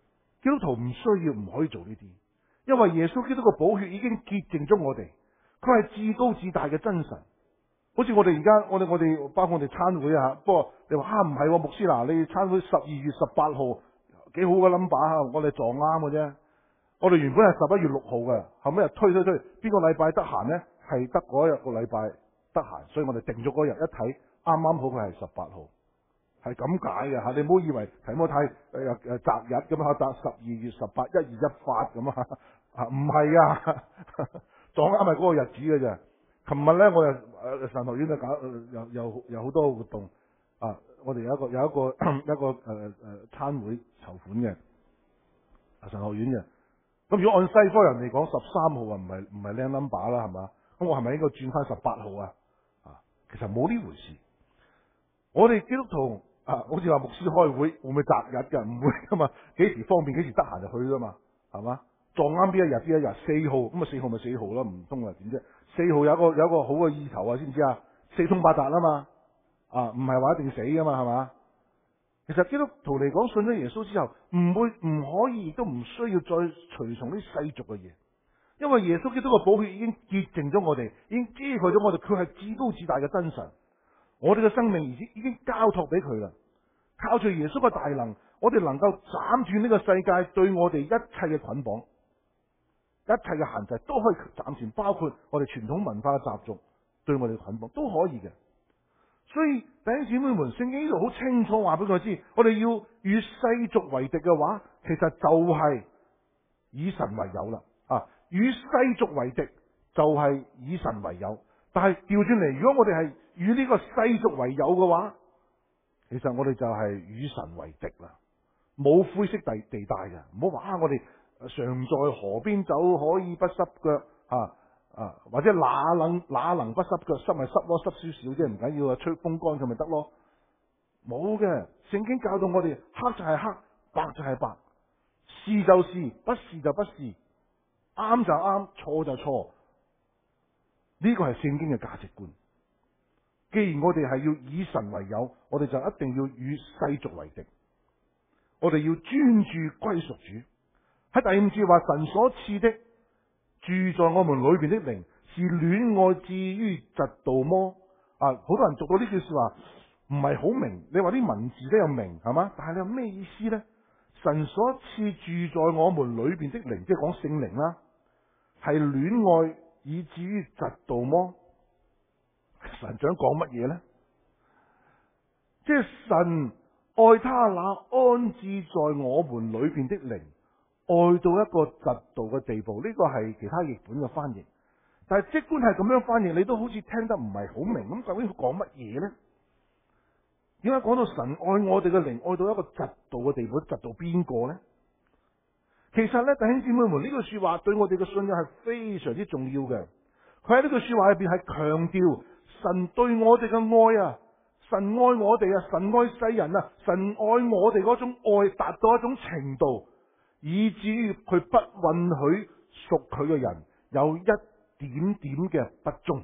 基督徒唔需要唔可以做呢啲，因為耶穌基督嘅寶血已經潔淨咗我哋，佢係至高至大嘅真神。好似我哋而家，我哋我哋包括我哋餐會啊，不過你話啊唔係，牧師嗱，你餐會十二月十八號幾好嘅 number 啊，我哋撞啱嘅啫。我哋原本係十一月六號嘅，後尾又推推推，邊個禮拜得閒呢？係得嗰一個禮拜得閒，所以我哋定咗嗰日，一睇啱啱好佢係十八號，係咁解嘅吓。你唔好以為提摩太誒誒擇日咁啊，擇十二月十八一二一發咁啊，啊唔係啊，撞啱係嗰個日子嘅啫。琴日咧，我又誒神學院就搞又又有好多活動啊！我哋有一個有一個一個誒誒、呃呃、餐會籌款嘅神學院嘅。咁如果按西方人嚟講，十三號啊唔係唔係靚 number 啦，係嘛？咁我係咪應該轉翻十八號啊？啊，其實冇呢回事。我哋基督徒啊，好似話牧師開會會唔會擇日㗎？唔會噶嘛，幾時方便幾時得閒就去噶嘛，係嘛？撞啱邊一日邊一日，四號咁啊，四號咪四號咯，唔通啊點啫？四號有一個有一個好嘅意頭啊，知唔知啊？四通八達啊嘛，啊唔係話一定死噶嘛，係嘛？其實基督徒嚟講，信咗耶穌之後，唔會唔可以，亦都唔需要再隨從啲世俗嘅嘢，因為耶穌基督嘅寶血已經潔淨咗我哋，已經遮蓋咗我哋，佢係至高至大嘅真神，我哋嘅生命已經已經交託俾佢啦。靠住耶穌嘅大能，我哋能夠斬斷呢個世界對我哋一切嘅捆綁。一切嘅限制都可以暫時，包括我哋傳統文化嘅習俗對我哋嘅捆綁都可以嘅。所以弟兄姊妹們，聖經呢度好清楚話俾我知，我哋要與世俗為敵嘅話，其實就係以神為友啦。啊，與世俗為敵就係以神為友。但係調轉嚟，如果我哋係與呢個世俗為友嘅話，其實我哋就係與神為敵啦。冇灰色地地帶嘅，唔好話我哋。常在河邊走，可以不濕腳啊啊！或者哪能哪能不濕腳？濕咪濕咯，濕少少啫，唔緊要啊，吹風乾佢咪得咯。冇嘅，聖經教導我哋，黑就係黑，白就係白，是就是，不是就不是，啱就啱，錯就錯。呢個係聖經嘅價值觀。既然我哋係要以神為友，我哋就一定要與世俗為敵。我哋要專注歸屬主。喺第五節話，神所賜的住在我們裏邊的靈是戀愛至於嫉妒麼？啊，好多人讀到呢句說話唔係好明。你話啲文字都有明係嘛？但係你有咩意思呢？神所賜住在我們裏邊的靈，即係講聖靈啦，係戀愛以至於嫉妒麼？神想講乜嘢呢？即係神愛他那安置在我們裏邊的靈。愛到一個嫉妒嘅地步，呢個係其他譯本嘅翻譯。但係即管係咁樣翻譯，你都好似聽得唔係好明。咁究竟講乜嘢呢？點解講到神愛我哋嘅靈愛到一個嫉妒嘅地步？嫉妒邊個呢？其實呢，弟兄姊妹們，呢句說話對我哋嘅信仰係非常之重要嘅。佢喺呢句說話入邊係強調神對我哋嘅愛啊，神愛我哋啊，神愛世人啊，神愛我哋嗰種愛達到一種程度。以至於佢不允許屬佢嘅人有一點點嘅不忠。呢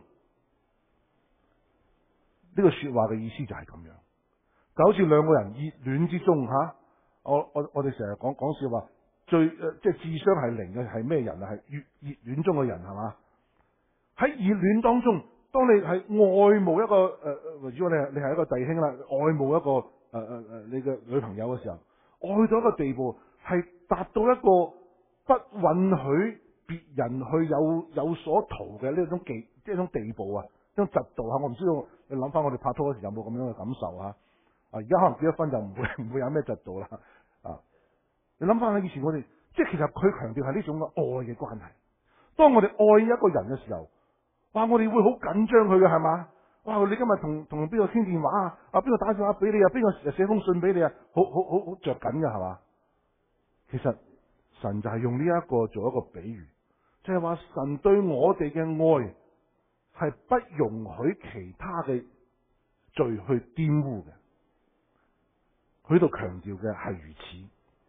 個說話嘅意思就係咁樣，就好似兩個人熱戀之中吓、啊，我我我哋成日講講笑話，最誒、呃、即係智商係零嘅係咩人啊？係熱熱戀中嘅人係嘛？喺熱戀當中，當你係愛慕一個誒誒、呃，如果你係你係一個弟兄啦，愛慕一個誒誒誒你嘅女朋友嘅時候，愛到一個地步。係達到一個不允許別人去有有所圖嘅呢種技，即係一種地步啊，一種嫉妒啊！我唔知道你諗翻我哋拍拖嗰時有冇咁樣嘅感受啊？啊，而家可能結咗婚就唔會唔會有咩嫉妒啦啊！你諗翻起以前我哋，即係其實佢強調係呢種嘅愛嘅關係。當我哋愛一個人嘅時候，哇！我哋會好緊張佢嘅係嘛？哇！你今日同同邊個傾電話啊？啊，邊個打電話俾你啊？邊個寫封信俾你啊？好好好好着緊嘅係嘛？其實神就係用呢一個做一個比喻，就係話神對我哋嘅愛係不容許其他嘅罪去玷污嘅。佢度強調嘅係如此，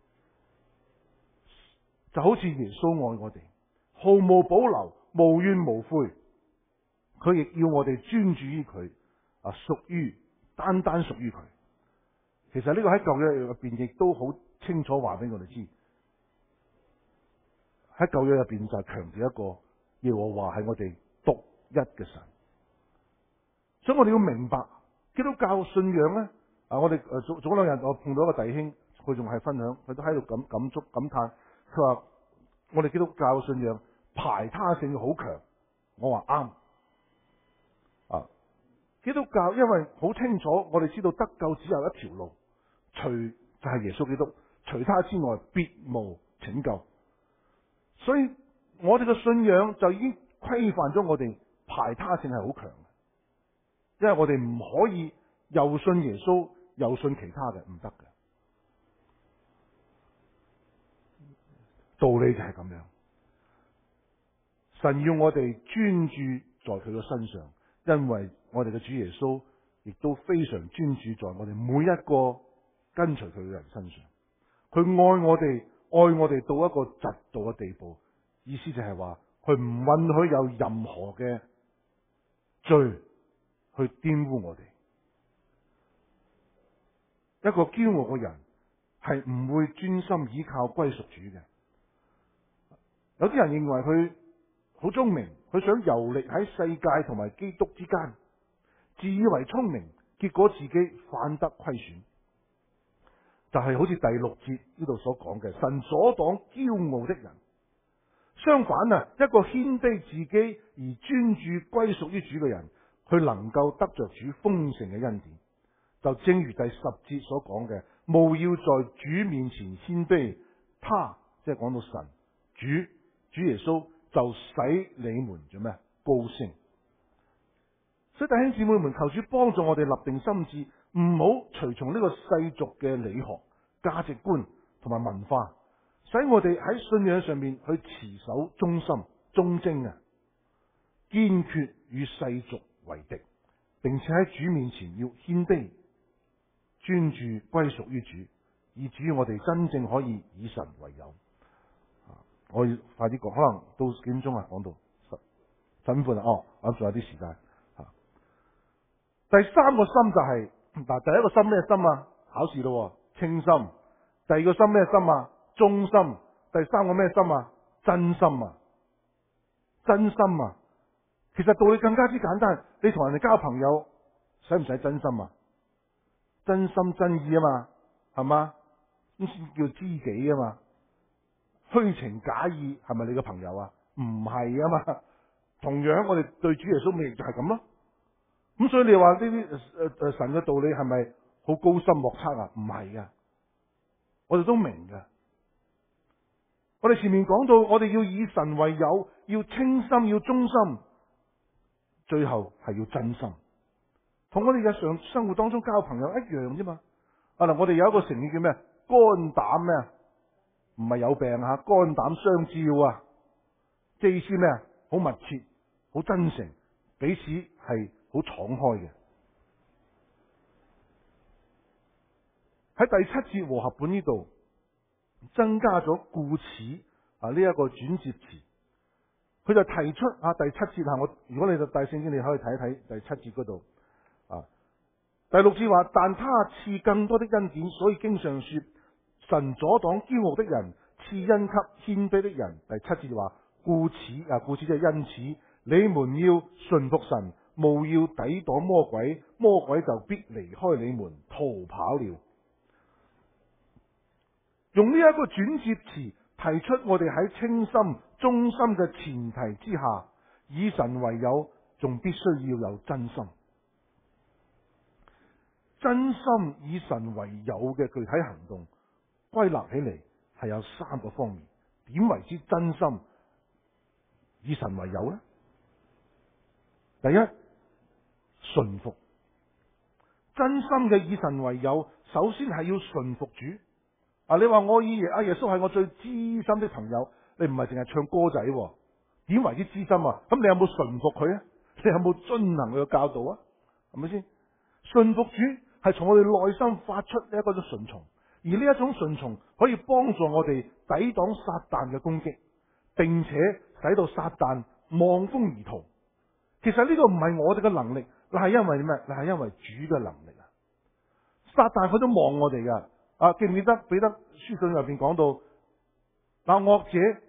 就好似耶穌愛我哋，毫無保留，無怨無悔。佢亦要我哋專注於佢，啊，屬於單單屬於佢。其實呢個喺舊約入邊亦都好清楚話俾我哋知， 喺舊約入邊就係強調一個耶和華係我哋獨一嘅神。所以我哋要明白基督教信仰咧。啊，我哋誒早早兩日我碰到一個弟兄，佢仲係分享，佢都喺度感感觸感嘆，佢話我哋基督教信仰排他性好強。我話啱。啊，基督教因為好清楚，我哋知道得救只有一條路，除就係耶穌基督，除他之外別無拯救。所以我哋嘅信仰就已經規範咗我哋排他性係好強嘅，因為我哋唔可以又信耶穌又信其他嘅，唔得嘅。道理就係咁樣。神要我哋專注在佢嘅身上，因為我哋嘅主耶穌亦都非常專注在我哋每一個跟隨佢嘅人身上。佢愛我哋，愛我哋到一個嫉妒嘅地步，意思就係話佢唔允許有任何嘅罪去玷污我哋。一個驕傲嘅人係唔會專心依靠歸屬主嘅。有啲人認為佢好聰明，佢想遊歷喺世界同埋基督之間，自以為聰明，結果自己反得虧損。就係好似第六節呢度所講嘅，神阻擋驕傲的人。相反啊，一個謙卑自己而專注歸屬於主嘅人，佢能夠得着主豐盛嘅恩典。就正如第十節所講嘅，務要在主面前謙卑，他即係講到神主主耶穌就使你們做咩高升。所以弟兄姊妹們，求主幫助我哋立定心志，唔好隨從呢個世俗嘅理學、價值觀同埋文化，使我哋喺信仰上面去持守忠心、忠貞啊，堅決與世俗為敵，並且喺主面前要謙卑。專注歸屬於主，以至於我哋真正可以以神為友。我要快啲講，可能到幾點鐘啊？講到十十五分啊！哦，我仲有啲時間。第三個心就係、是、嗱，第一個心咩心啊？考試咯，清心。第二個心咩心啊？忠心。第三個咩心啊？真心啊！真心啊！其實道理更加之簡單，你同人哋交朋友，使唔使真心啊？真心真意啊嘛，係嘛？咁先叫知己啊嘛。虛情假意係咪你嘅朋友啊？唔係啊嘛。同樣我哋對主耶穌咪就係咁咯。咁所以你話呢啲誒誒神嘅道理係咪好高深莫測啊？唔係噶，我哋都明噶。我哋前面講到，我哋要以神為友，要清心，要忠心，最後係要真心。同我哋日常生活當中交朋友一樣啫嘛。啊嗱，我哋有一個成語叫咩？肝膽咩？唔係有病吓，肝膽相照啊。即係意思咩？好密切，好真誠，彼此係好敞開嘅。喺第七節和合本呢度增加咗故此啊呢一個轉接詞，佢就提出啊第七節啊，我如果你就帶聖經，你可以睇一睇第七節嗰度。啊，第六節話，但他賜更多的恩典，所以經上說，神阻擋驕傲的人，賜恩給謙卑的人。第七節話，故此啊，故此即係因此，你們要順服神，務要抵擋魔鬼，魔鬼就必離開你們，逃跑了。用呢一個轉接詞提出，我哋喺清心忠心嘅前提之下，以神為友，仲必須要有真心。真心以神為友嘅具體行動，歸納起嚟係有三個方面。點為之真心以神為友呢？第一，順服。真心嘅以神為友，首先係要順服主。啊，你話我以阿耶穌係我最知心的朋友，你唔係淨係唱歌仔，點為之知心啊？咁你有冇順服佢啊？你有冇遵行佢嘅教導啊？係咪先？順服主係從我哋內心發出呢一個順從，而呢一種順從可以幫助我哋抵擋撒旦嘅攻擊，並且使到撒旦望風而逃。其實呢個唔係我哋嘅能力，係因為咩？係因為主嘅能力啊！撒旦佢都望我哋噶。啊，記唔記得彼得書信入邊講到，嗱，惡者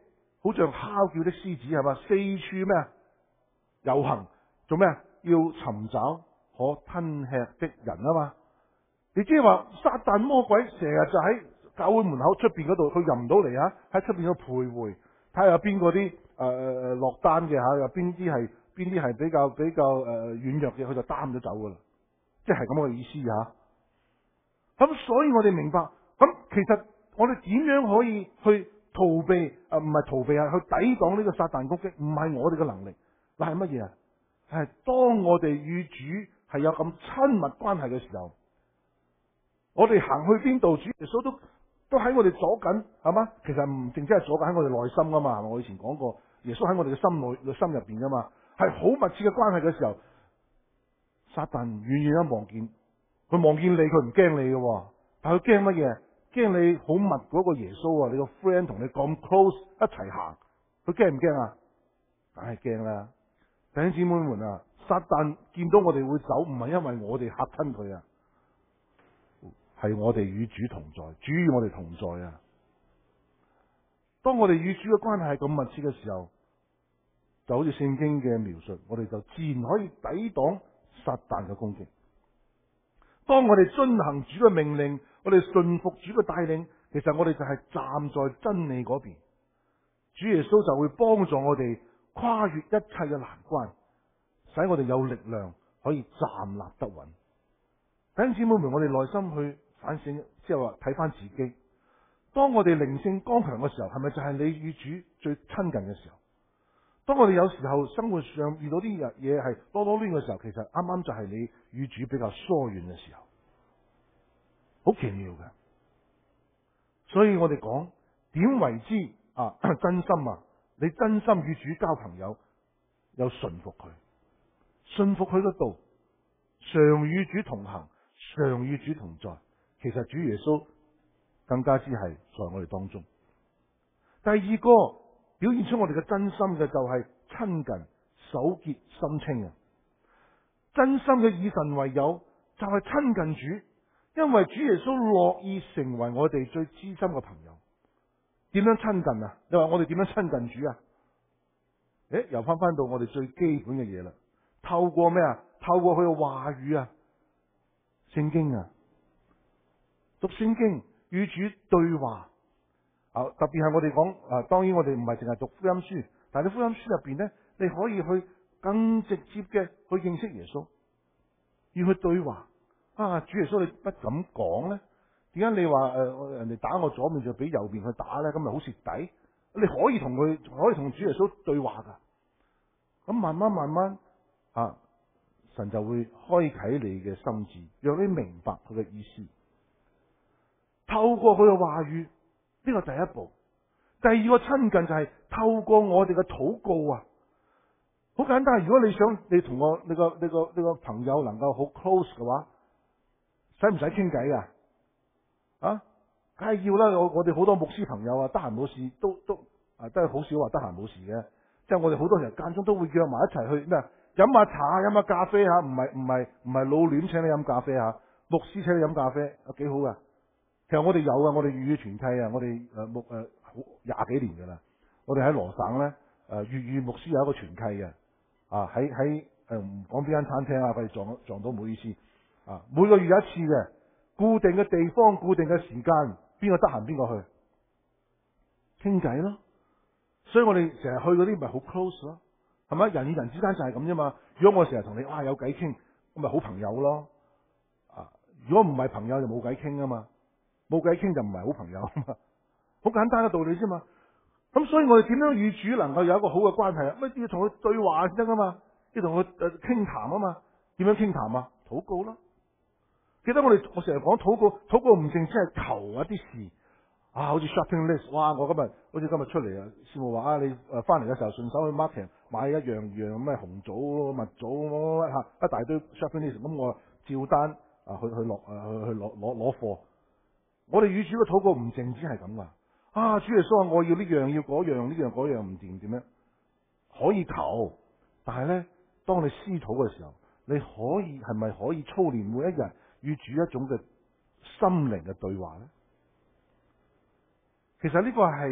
好像哮叫的獅子係嘛，四處咩啊遊行，做咩啊？要尋找可吞吃的人啊嘛。你即係話撒旦魔鬼成日就喺教會門口出邊嗰度，佢入唔到嚟啊，喺出邊度徘徊，睇下有邊個啲誒誒誒落單嘅吓，有邊啲係邊啲係比較比較誒軟弱嘅，佢就擔咗走噶啦，即係咁嘅意思吓。咁所以我哋明白，咁其實我哋點樣可以去逃避啊？唔係逃避啊，去抵擋呢個撒旦攻擊，唔係我哋嘅能力，嗱係乜嘢啊？係當我哋與主係有咁親密關係嘅時候，我哋行去邊度，主耶穌都都喺我哋左緊，係嘛？其實唔淨止係左緊喺我哋內心噶嘛，係嘛？我以前講過，耶穌喺我哋嘅心內嘅心入邊噶嘛，係好密切嘅關係嘅時候，撒旦遠遠一望見，佢望見你，佢唔驚你嘅，但係佢驚乜嘢？驚你好密嗰個耶穌啊！你個 friend 同你咁 close 一齊行，佢驚唔驚啊？梗係驚啦！弟兄姊妹們啊，撒旦見到我哋會走，唔係因為我哋嚇親佢啊，係我哋與主同在，主與我哋同在啊！當我哋與主嘅關係係咁密切嘅時候，就好似聖經嘅描述，我哋就自然可以抵擋撒旦嘅攻擊。當我哋遵行主嘅命令，我哋順服主嘅帶領，其實我哋就係站在真理嗰邊，主耶穌就會幫助我哋跨越一切嘅難關，使我哋有力量可以站立得穩。弟兄姊妹們，我哋內心去反省，即係話睇翻自己。當我哋靈性剛強嘅時候，係咪就係你與主最親近嘅時候？當我哋有時候生活上遇到啲嘢係囉囉攣嘅時候，其實啱啱就係你與主比較疏遠嘅時候，好奇妙嘅。所以我哋講點為之啊真心啊？你真心與主交朋友，有順服佢，順服佢嘅道，常與主同行，常與主同在。其實主耶穌更加之係在我哋當中。第二個表現出我哋嘅真心嘅就係親近、手潔心清啊！真心嘅以神為友，就係親近主，因為主耶穌樂意成為我哋最知心嘅朋友。點樣親近啊？你話我哋點樣親近主啊？誒，又翻翻到我哋最基本嘅嘢啦。透過咩啊？透過佢嘅話語啊，聖經啊，讀聖經與主對話啊。特別係我哋講啊，當然我哋唔係淨係讀福音書，但係你福音書入邊咧，你可以去更直接嘅去認識耶穌，要去對話啊。主耶穌你不咁講咧？點解你話誒、呃、人哋打我左面就俾右邊去打咧？咁咪好蝕底？你可以同佢可以同主耶穌對話噶。咁慢慢慢慢啊，神就會開啟你嘅心智，讓你明白佢嘅意思。透過佢嘅話語，呢個第一步。第二個親近就係透過我哋嘅禱告啊。好簡單，如果你想你同我你個你個你個朋友能夠好 close 嘅話，使唔使傾偈噶？啊，梗係要啦！我我哋好多牧師朋友啊，得閒冇事都都啊，都係好少話得閒冇事嘅。即係我哋好多時間中都會約埋一齊去咩飲下茶、飲下咖啡吓，唔係唔係唔係老亂請你飲咖啡吓，牧師請你飲咖啡啊，幾好噶。其實我哋有啊，我哋粵語傳契啊，我哋誒牧誒好廿幾年噶啦。我哋喺羅省咧誒粵語牧師有一個傳契嘅啊，喺喺誒唔講邊間餐廳啊，佢哋撞撞到唔好意思啊，每個月有一次嘅。固定嘅地方，固定嘅時間，邊個得閒邊個去傾偈咯。所以我哋成日去嗰啲咪好 close 咯，係咪？人與人之間就係咁啫嘛。如果我成日同你哇有偈傾，咁咪好朋友咯。啊，如果唔係朋友就冇偈傾啊嘛，冇偈傾就唔係好朋友啊嘛。好簡單嘅道理啫嘛。咁所以我哋點樣與主能夠有一個好嘅關係啊？乜要同佢對話先得噶嘛？要同佢誒傾談啊嘛。點樣傾談啊？禱告咯。記得我哋我成日講禱告，禱告唔淨止係求一啲事啊，好似 shopping list， 哇！我今日好似今日出嚟啊，師傅話啊，你誒翻嚟嘅時候順手去 market 買一樣樣咩紅棗、蜜棗嚇一大堆 shopping list，咁我照單啊去去落啊去去攞攞攞貨。我哋與主嘅禱告唔淨止係咁噶，啊主耶穌話我要呢樣要嗰樣呢樣嗰樣唔掂點樣？可以求，但係咧，當你私禱嘅時候，你可以係咪可以操練每一日？與主一種嘅心靈嘅對話咧，其實呢個係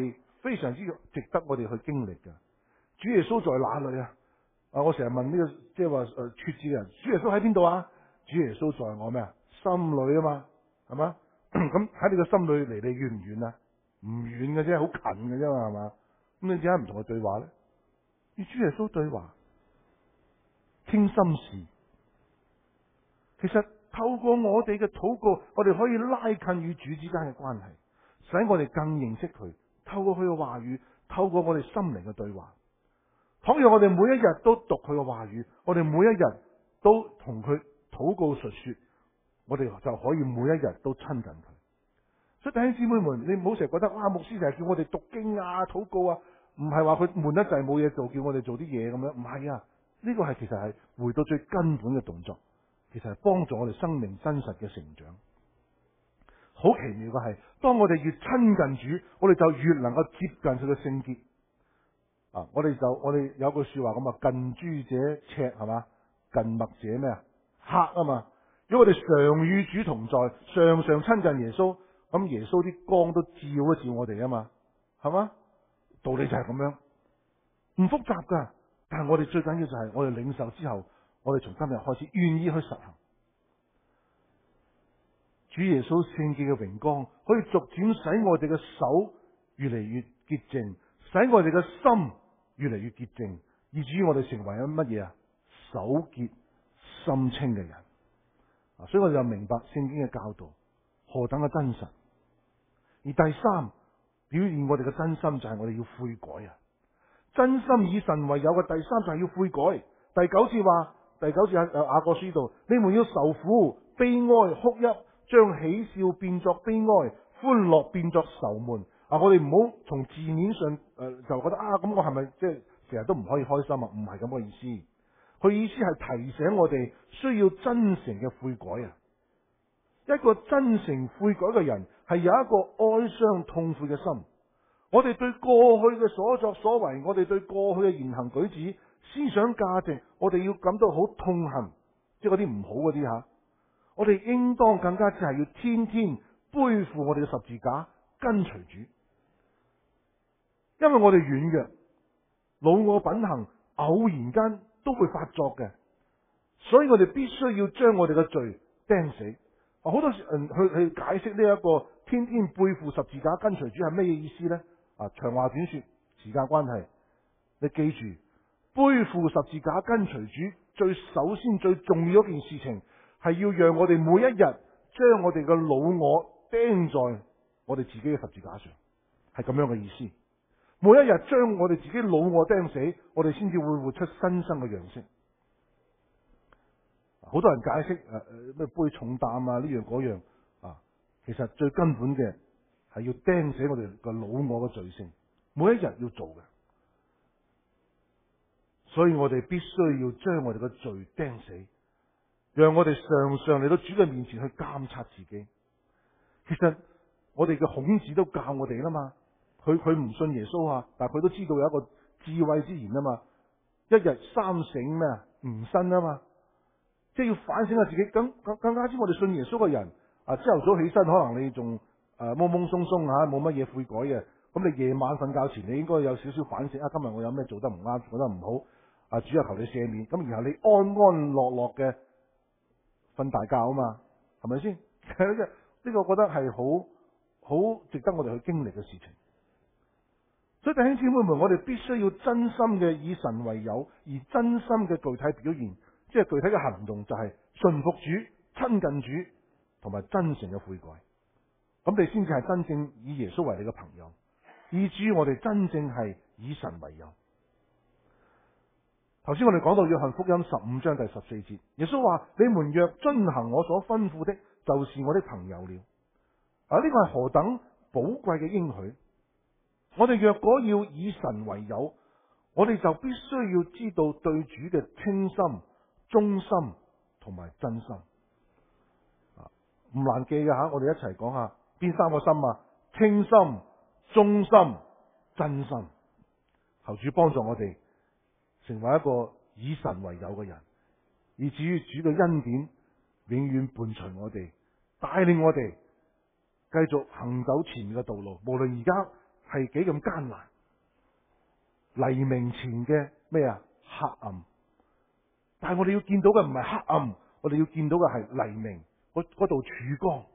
非常之值得我哋去經歷嘅。主耶穌在哪裏啊？啊，我成日問呢、這個即係話誒決志嘅人，主耶穌喺邊度啊？主耶穌在我咩啊？心裏啊嘛，係嘛？咁喺你個心裏離你遠唔遠啊？唔遠嘅啫，好近嘅啫嘛，係嘛？咁你點解唔同佢對話咧？與主耶穌對話，傾心事。其實透過我哋嘅禱告，我哋可以拉近與主之間嘅關係，使我哋更認識佢。透過佢嘅話語，透過我哋心靈嘅對話。倘若我哋每一日都讀佢嘅話語，我哋每一日都同佢禱告述說，我哋就可以每一日都親近佢。所以弟兄姊妹們，你唔好成日覺得啊，牧師成日叫我哋讀經啊、禱告啊，唔係話佢悶得滯冇嘢做，叫我哋做啲嘢咁樣，唔係啊。呢個係其實係回到最根本嘅動作，其實係幫助我哋生命真實嘅成長。好奇妙嘅係，當我哋越親近主，我哋就越能夠接近佢嘅聖潔。啊！我哋就我哋有句說話咁啊，近朱者赤係嘛，近墨者咩啊黑啊嘛。如果我哋常與主同在，常常親近耶穌，咁耶穌啲光都照一照我哋啊嘛，係嘛？道理就係咁樣，唔複雜噶。但係我哋最緊要就係我哋領受之後，我哋從今日開始願意去實行。主耶穌聖潔嘅榮光，可以逐漸使我哋嘅手越嚟越潔淨，使我哋嘅心越嚟越潔淨，以至於我哋成為咗乜嘢啊？手潔心清嘅人。啊，所以我哋就明白聖經嘅教導何等嘅真實。而第三，表現我哋嘅真心就係我哋要悔改啊！真心以神為友嘅第三就係要悔改。第九節話，第九節喺雅各書度，你們要受苦、悲哀、哭泣，將喜笑變作悲哀，歡樂變作愁悶。啊！我哋唔好從字面上誒、呃、就覺得啊，咁我係咪即係成日都唔可以開心啊？唔係咁嘅意思。佢意思係提醒我哋需要真誠嘅悔改啊！一個真誠悔改嘅人係有一個哀傷痛悔嘅心。我哋對過去嘅所作所為，我哋對過去嘅言行舉止、思想價值，我哋要感到好痛恨，即係嗰啲唔好嗰啲吓。我哋應當更加之係要天天背負我哋嘅十字架，跟隨主。因為我哋軟弱，老我品行偶然間都會發作嘅，所以我哋必須要將我哋嘅罪釘死。好多人去去解釋呢一個天天背負十字架跟隨主係咩意思呢？啊，長話短說，時間關係，你記住，背負十字架跟隨主，最首先最重要一件事情係要讓我哋每一日將我哋嘅老我釘在我哋自己嘅十字架上，係咁樣嘅意思。每一日將我哋自己老我釘死，我哋先至會活出新生嘅樣式。好多人解釋誒誒咩背重擔啊呢樣嗰樣啊，其實最根本嘅係要釘死我哋個老我嘅罪性，每一日要做嘅。所以我哋必須要將我哋嘅罪釘死，讓我哋常常嚟到主嘅面前去監察自己。其實我哋嘅孔子都教我哋啦嘛。佢佢唔信耶穌啊，但係佢都知道有一個智慧之言啊嘛，一日三省咩啊？吾身啊嘛，即係要反省下自己。更更更加之，我哋信耶穌嘅人啊，朝頭早起身，可能你仲誒懵懵鬆鬆吓，冇乜嘢悔改嘅。咁你夜晚瞓覺前，你應該有少少反省啊，今日我有咩做得唔啱，做得唔好啊？主啊，求你赦免。咁然後你安安樂樂嘅瞓大覺啊嘛，係咪先？呢個我覺得係好好值得我哋去經歷嘅事情。所以弟兄姊妹們，我哋必須要真心嘅以神為友，而真心嘅具體表現，即係具體嘅行動，就係順服主、親近主，同埋真誠嘅悔改。咁你先至係真正以耶穌為你嘅朋友，以至於我哋真正係以神為友。頭先我哋講到約翰福音十五章第十四節，耶穌話：你們若遵行我所吩咐的，就是我的朋友了。啊，呢個係何等寶貴嘅應許！我哋若果要以神為友，我哋就必須要知道對主嘅清心、忠心同埋真心。啊，唔難記嘅吓，我哋一齊講下邊三個心啊？清心、忠心、真心。求主幫助我哋成為一個以神為友嘅人，以至於主嘅恩典永遠伴隨我哋，帶領我哋繼續行走前面嘅道路。無論而家係幾咁艱難，黎明前嘅咩啊黑暗，但係我哋要見到嘅唔係黑暗，我哋要見到嘅係黎明，嗰嗰道曙光。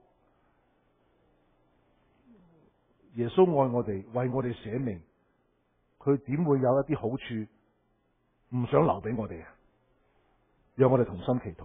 耶穌愛我哋，為我哋捨命，佢點會有一啲好處唔想留俾我哋啊？讓我哋同心祈禱。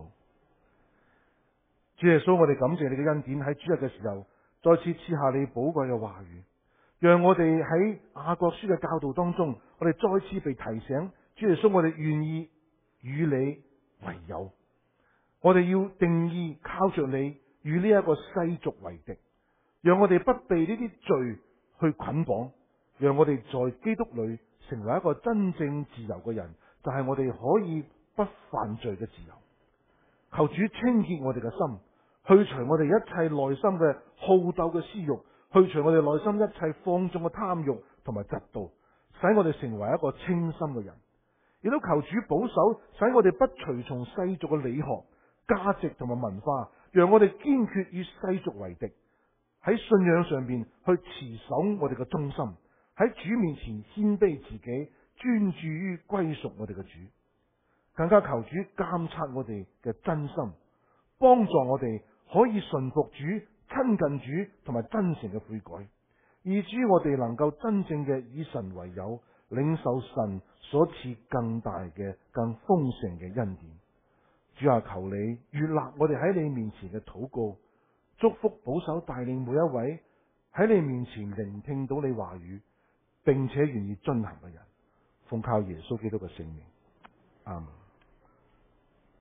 主耶穌，我哋感謝你嘅恩典，喺主日嘅時候再次賜下你寶貴嘅話語，讓我哋喺雅各書嘅教導當中，我哋再次被提醒，主耶穌，我哋願意與你為友，我哋要定義靠着你與呢一個世俗為敵，讓我哋不被呢啲罪去捆綁，讓我哋在基督裏成為一個真正自由嘅人，就係我哋可以不犯罪嘅自由。求主清潔我哋嘅心，去除我哋一切內心嘅好鬥嘅私欲，去除我哋內心一切放縱嘅貪欲同埋嫉妒，使我哋成為一個清心嘅人。亦都求主保守，使我哋不隨從世俗嘅理學、價值同埋文化，讓我哋堅決與世俗為敵，喺信仰上邊去持守我哋嘅忠心，喺主面前謙卑自己，專注於歸屬我哋嘅主。更加求主監察我哋嘅真心，幫助我哋可以順服主、親近主同埋真誠嘅悔改，以至於我哋能夠真正嘅以神為友，領受神所賜更大嘅、更豐盛嘅恩典。主啊，求你悅納我哋喺你面前嘅禱告，祝福保守帶領每一位喺你面前聆聽到你話語，並且願意遵行嘅人。奉靠耶穌基督嘅聖名，阿門。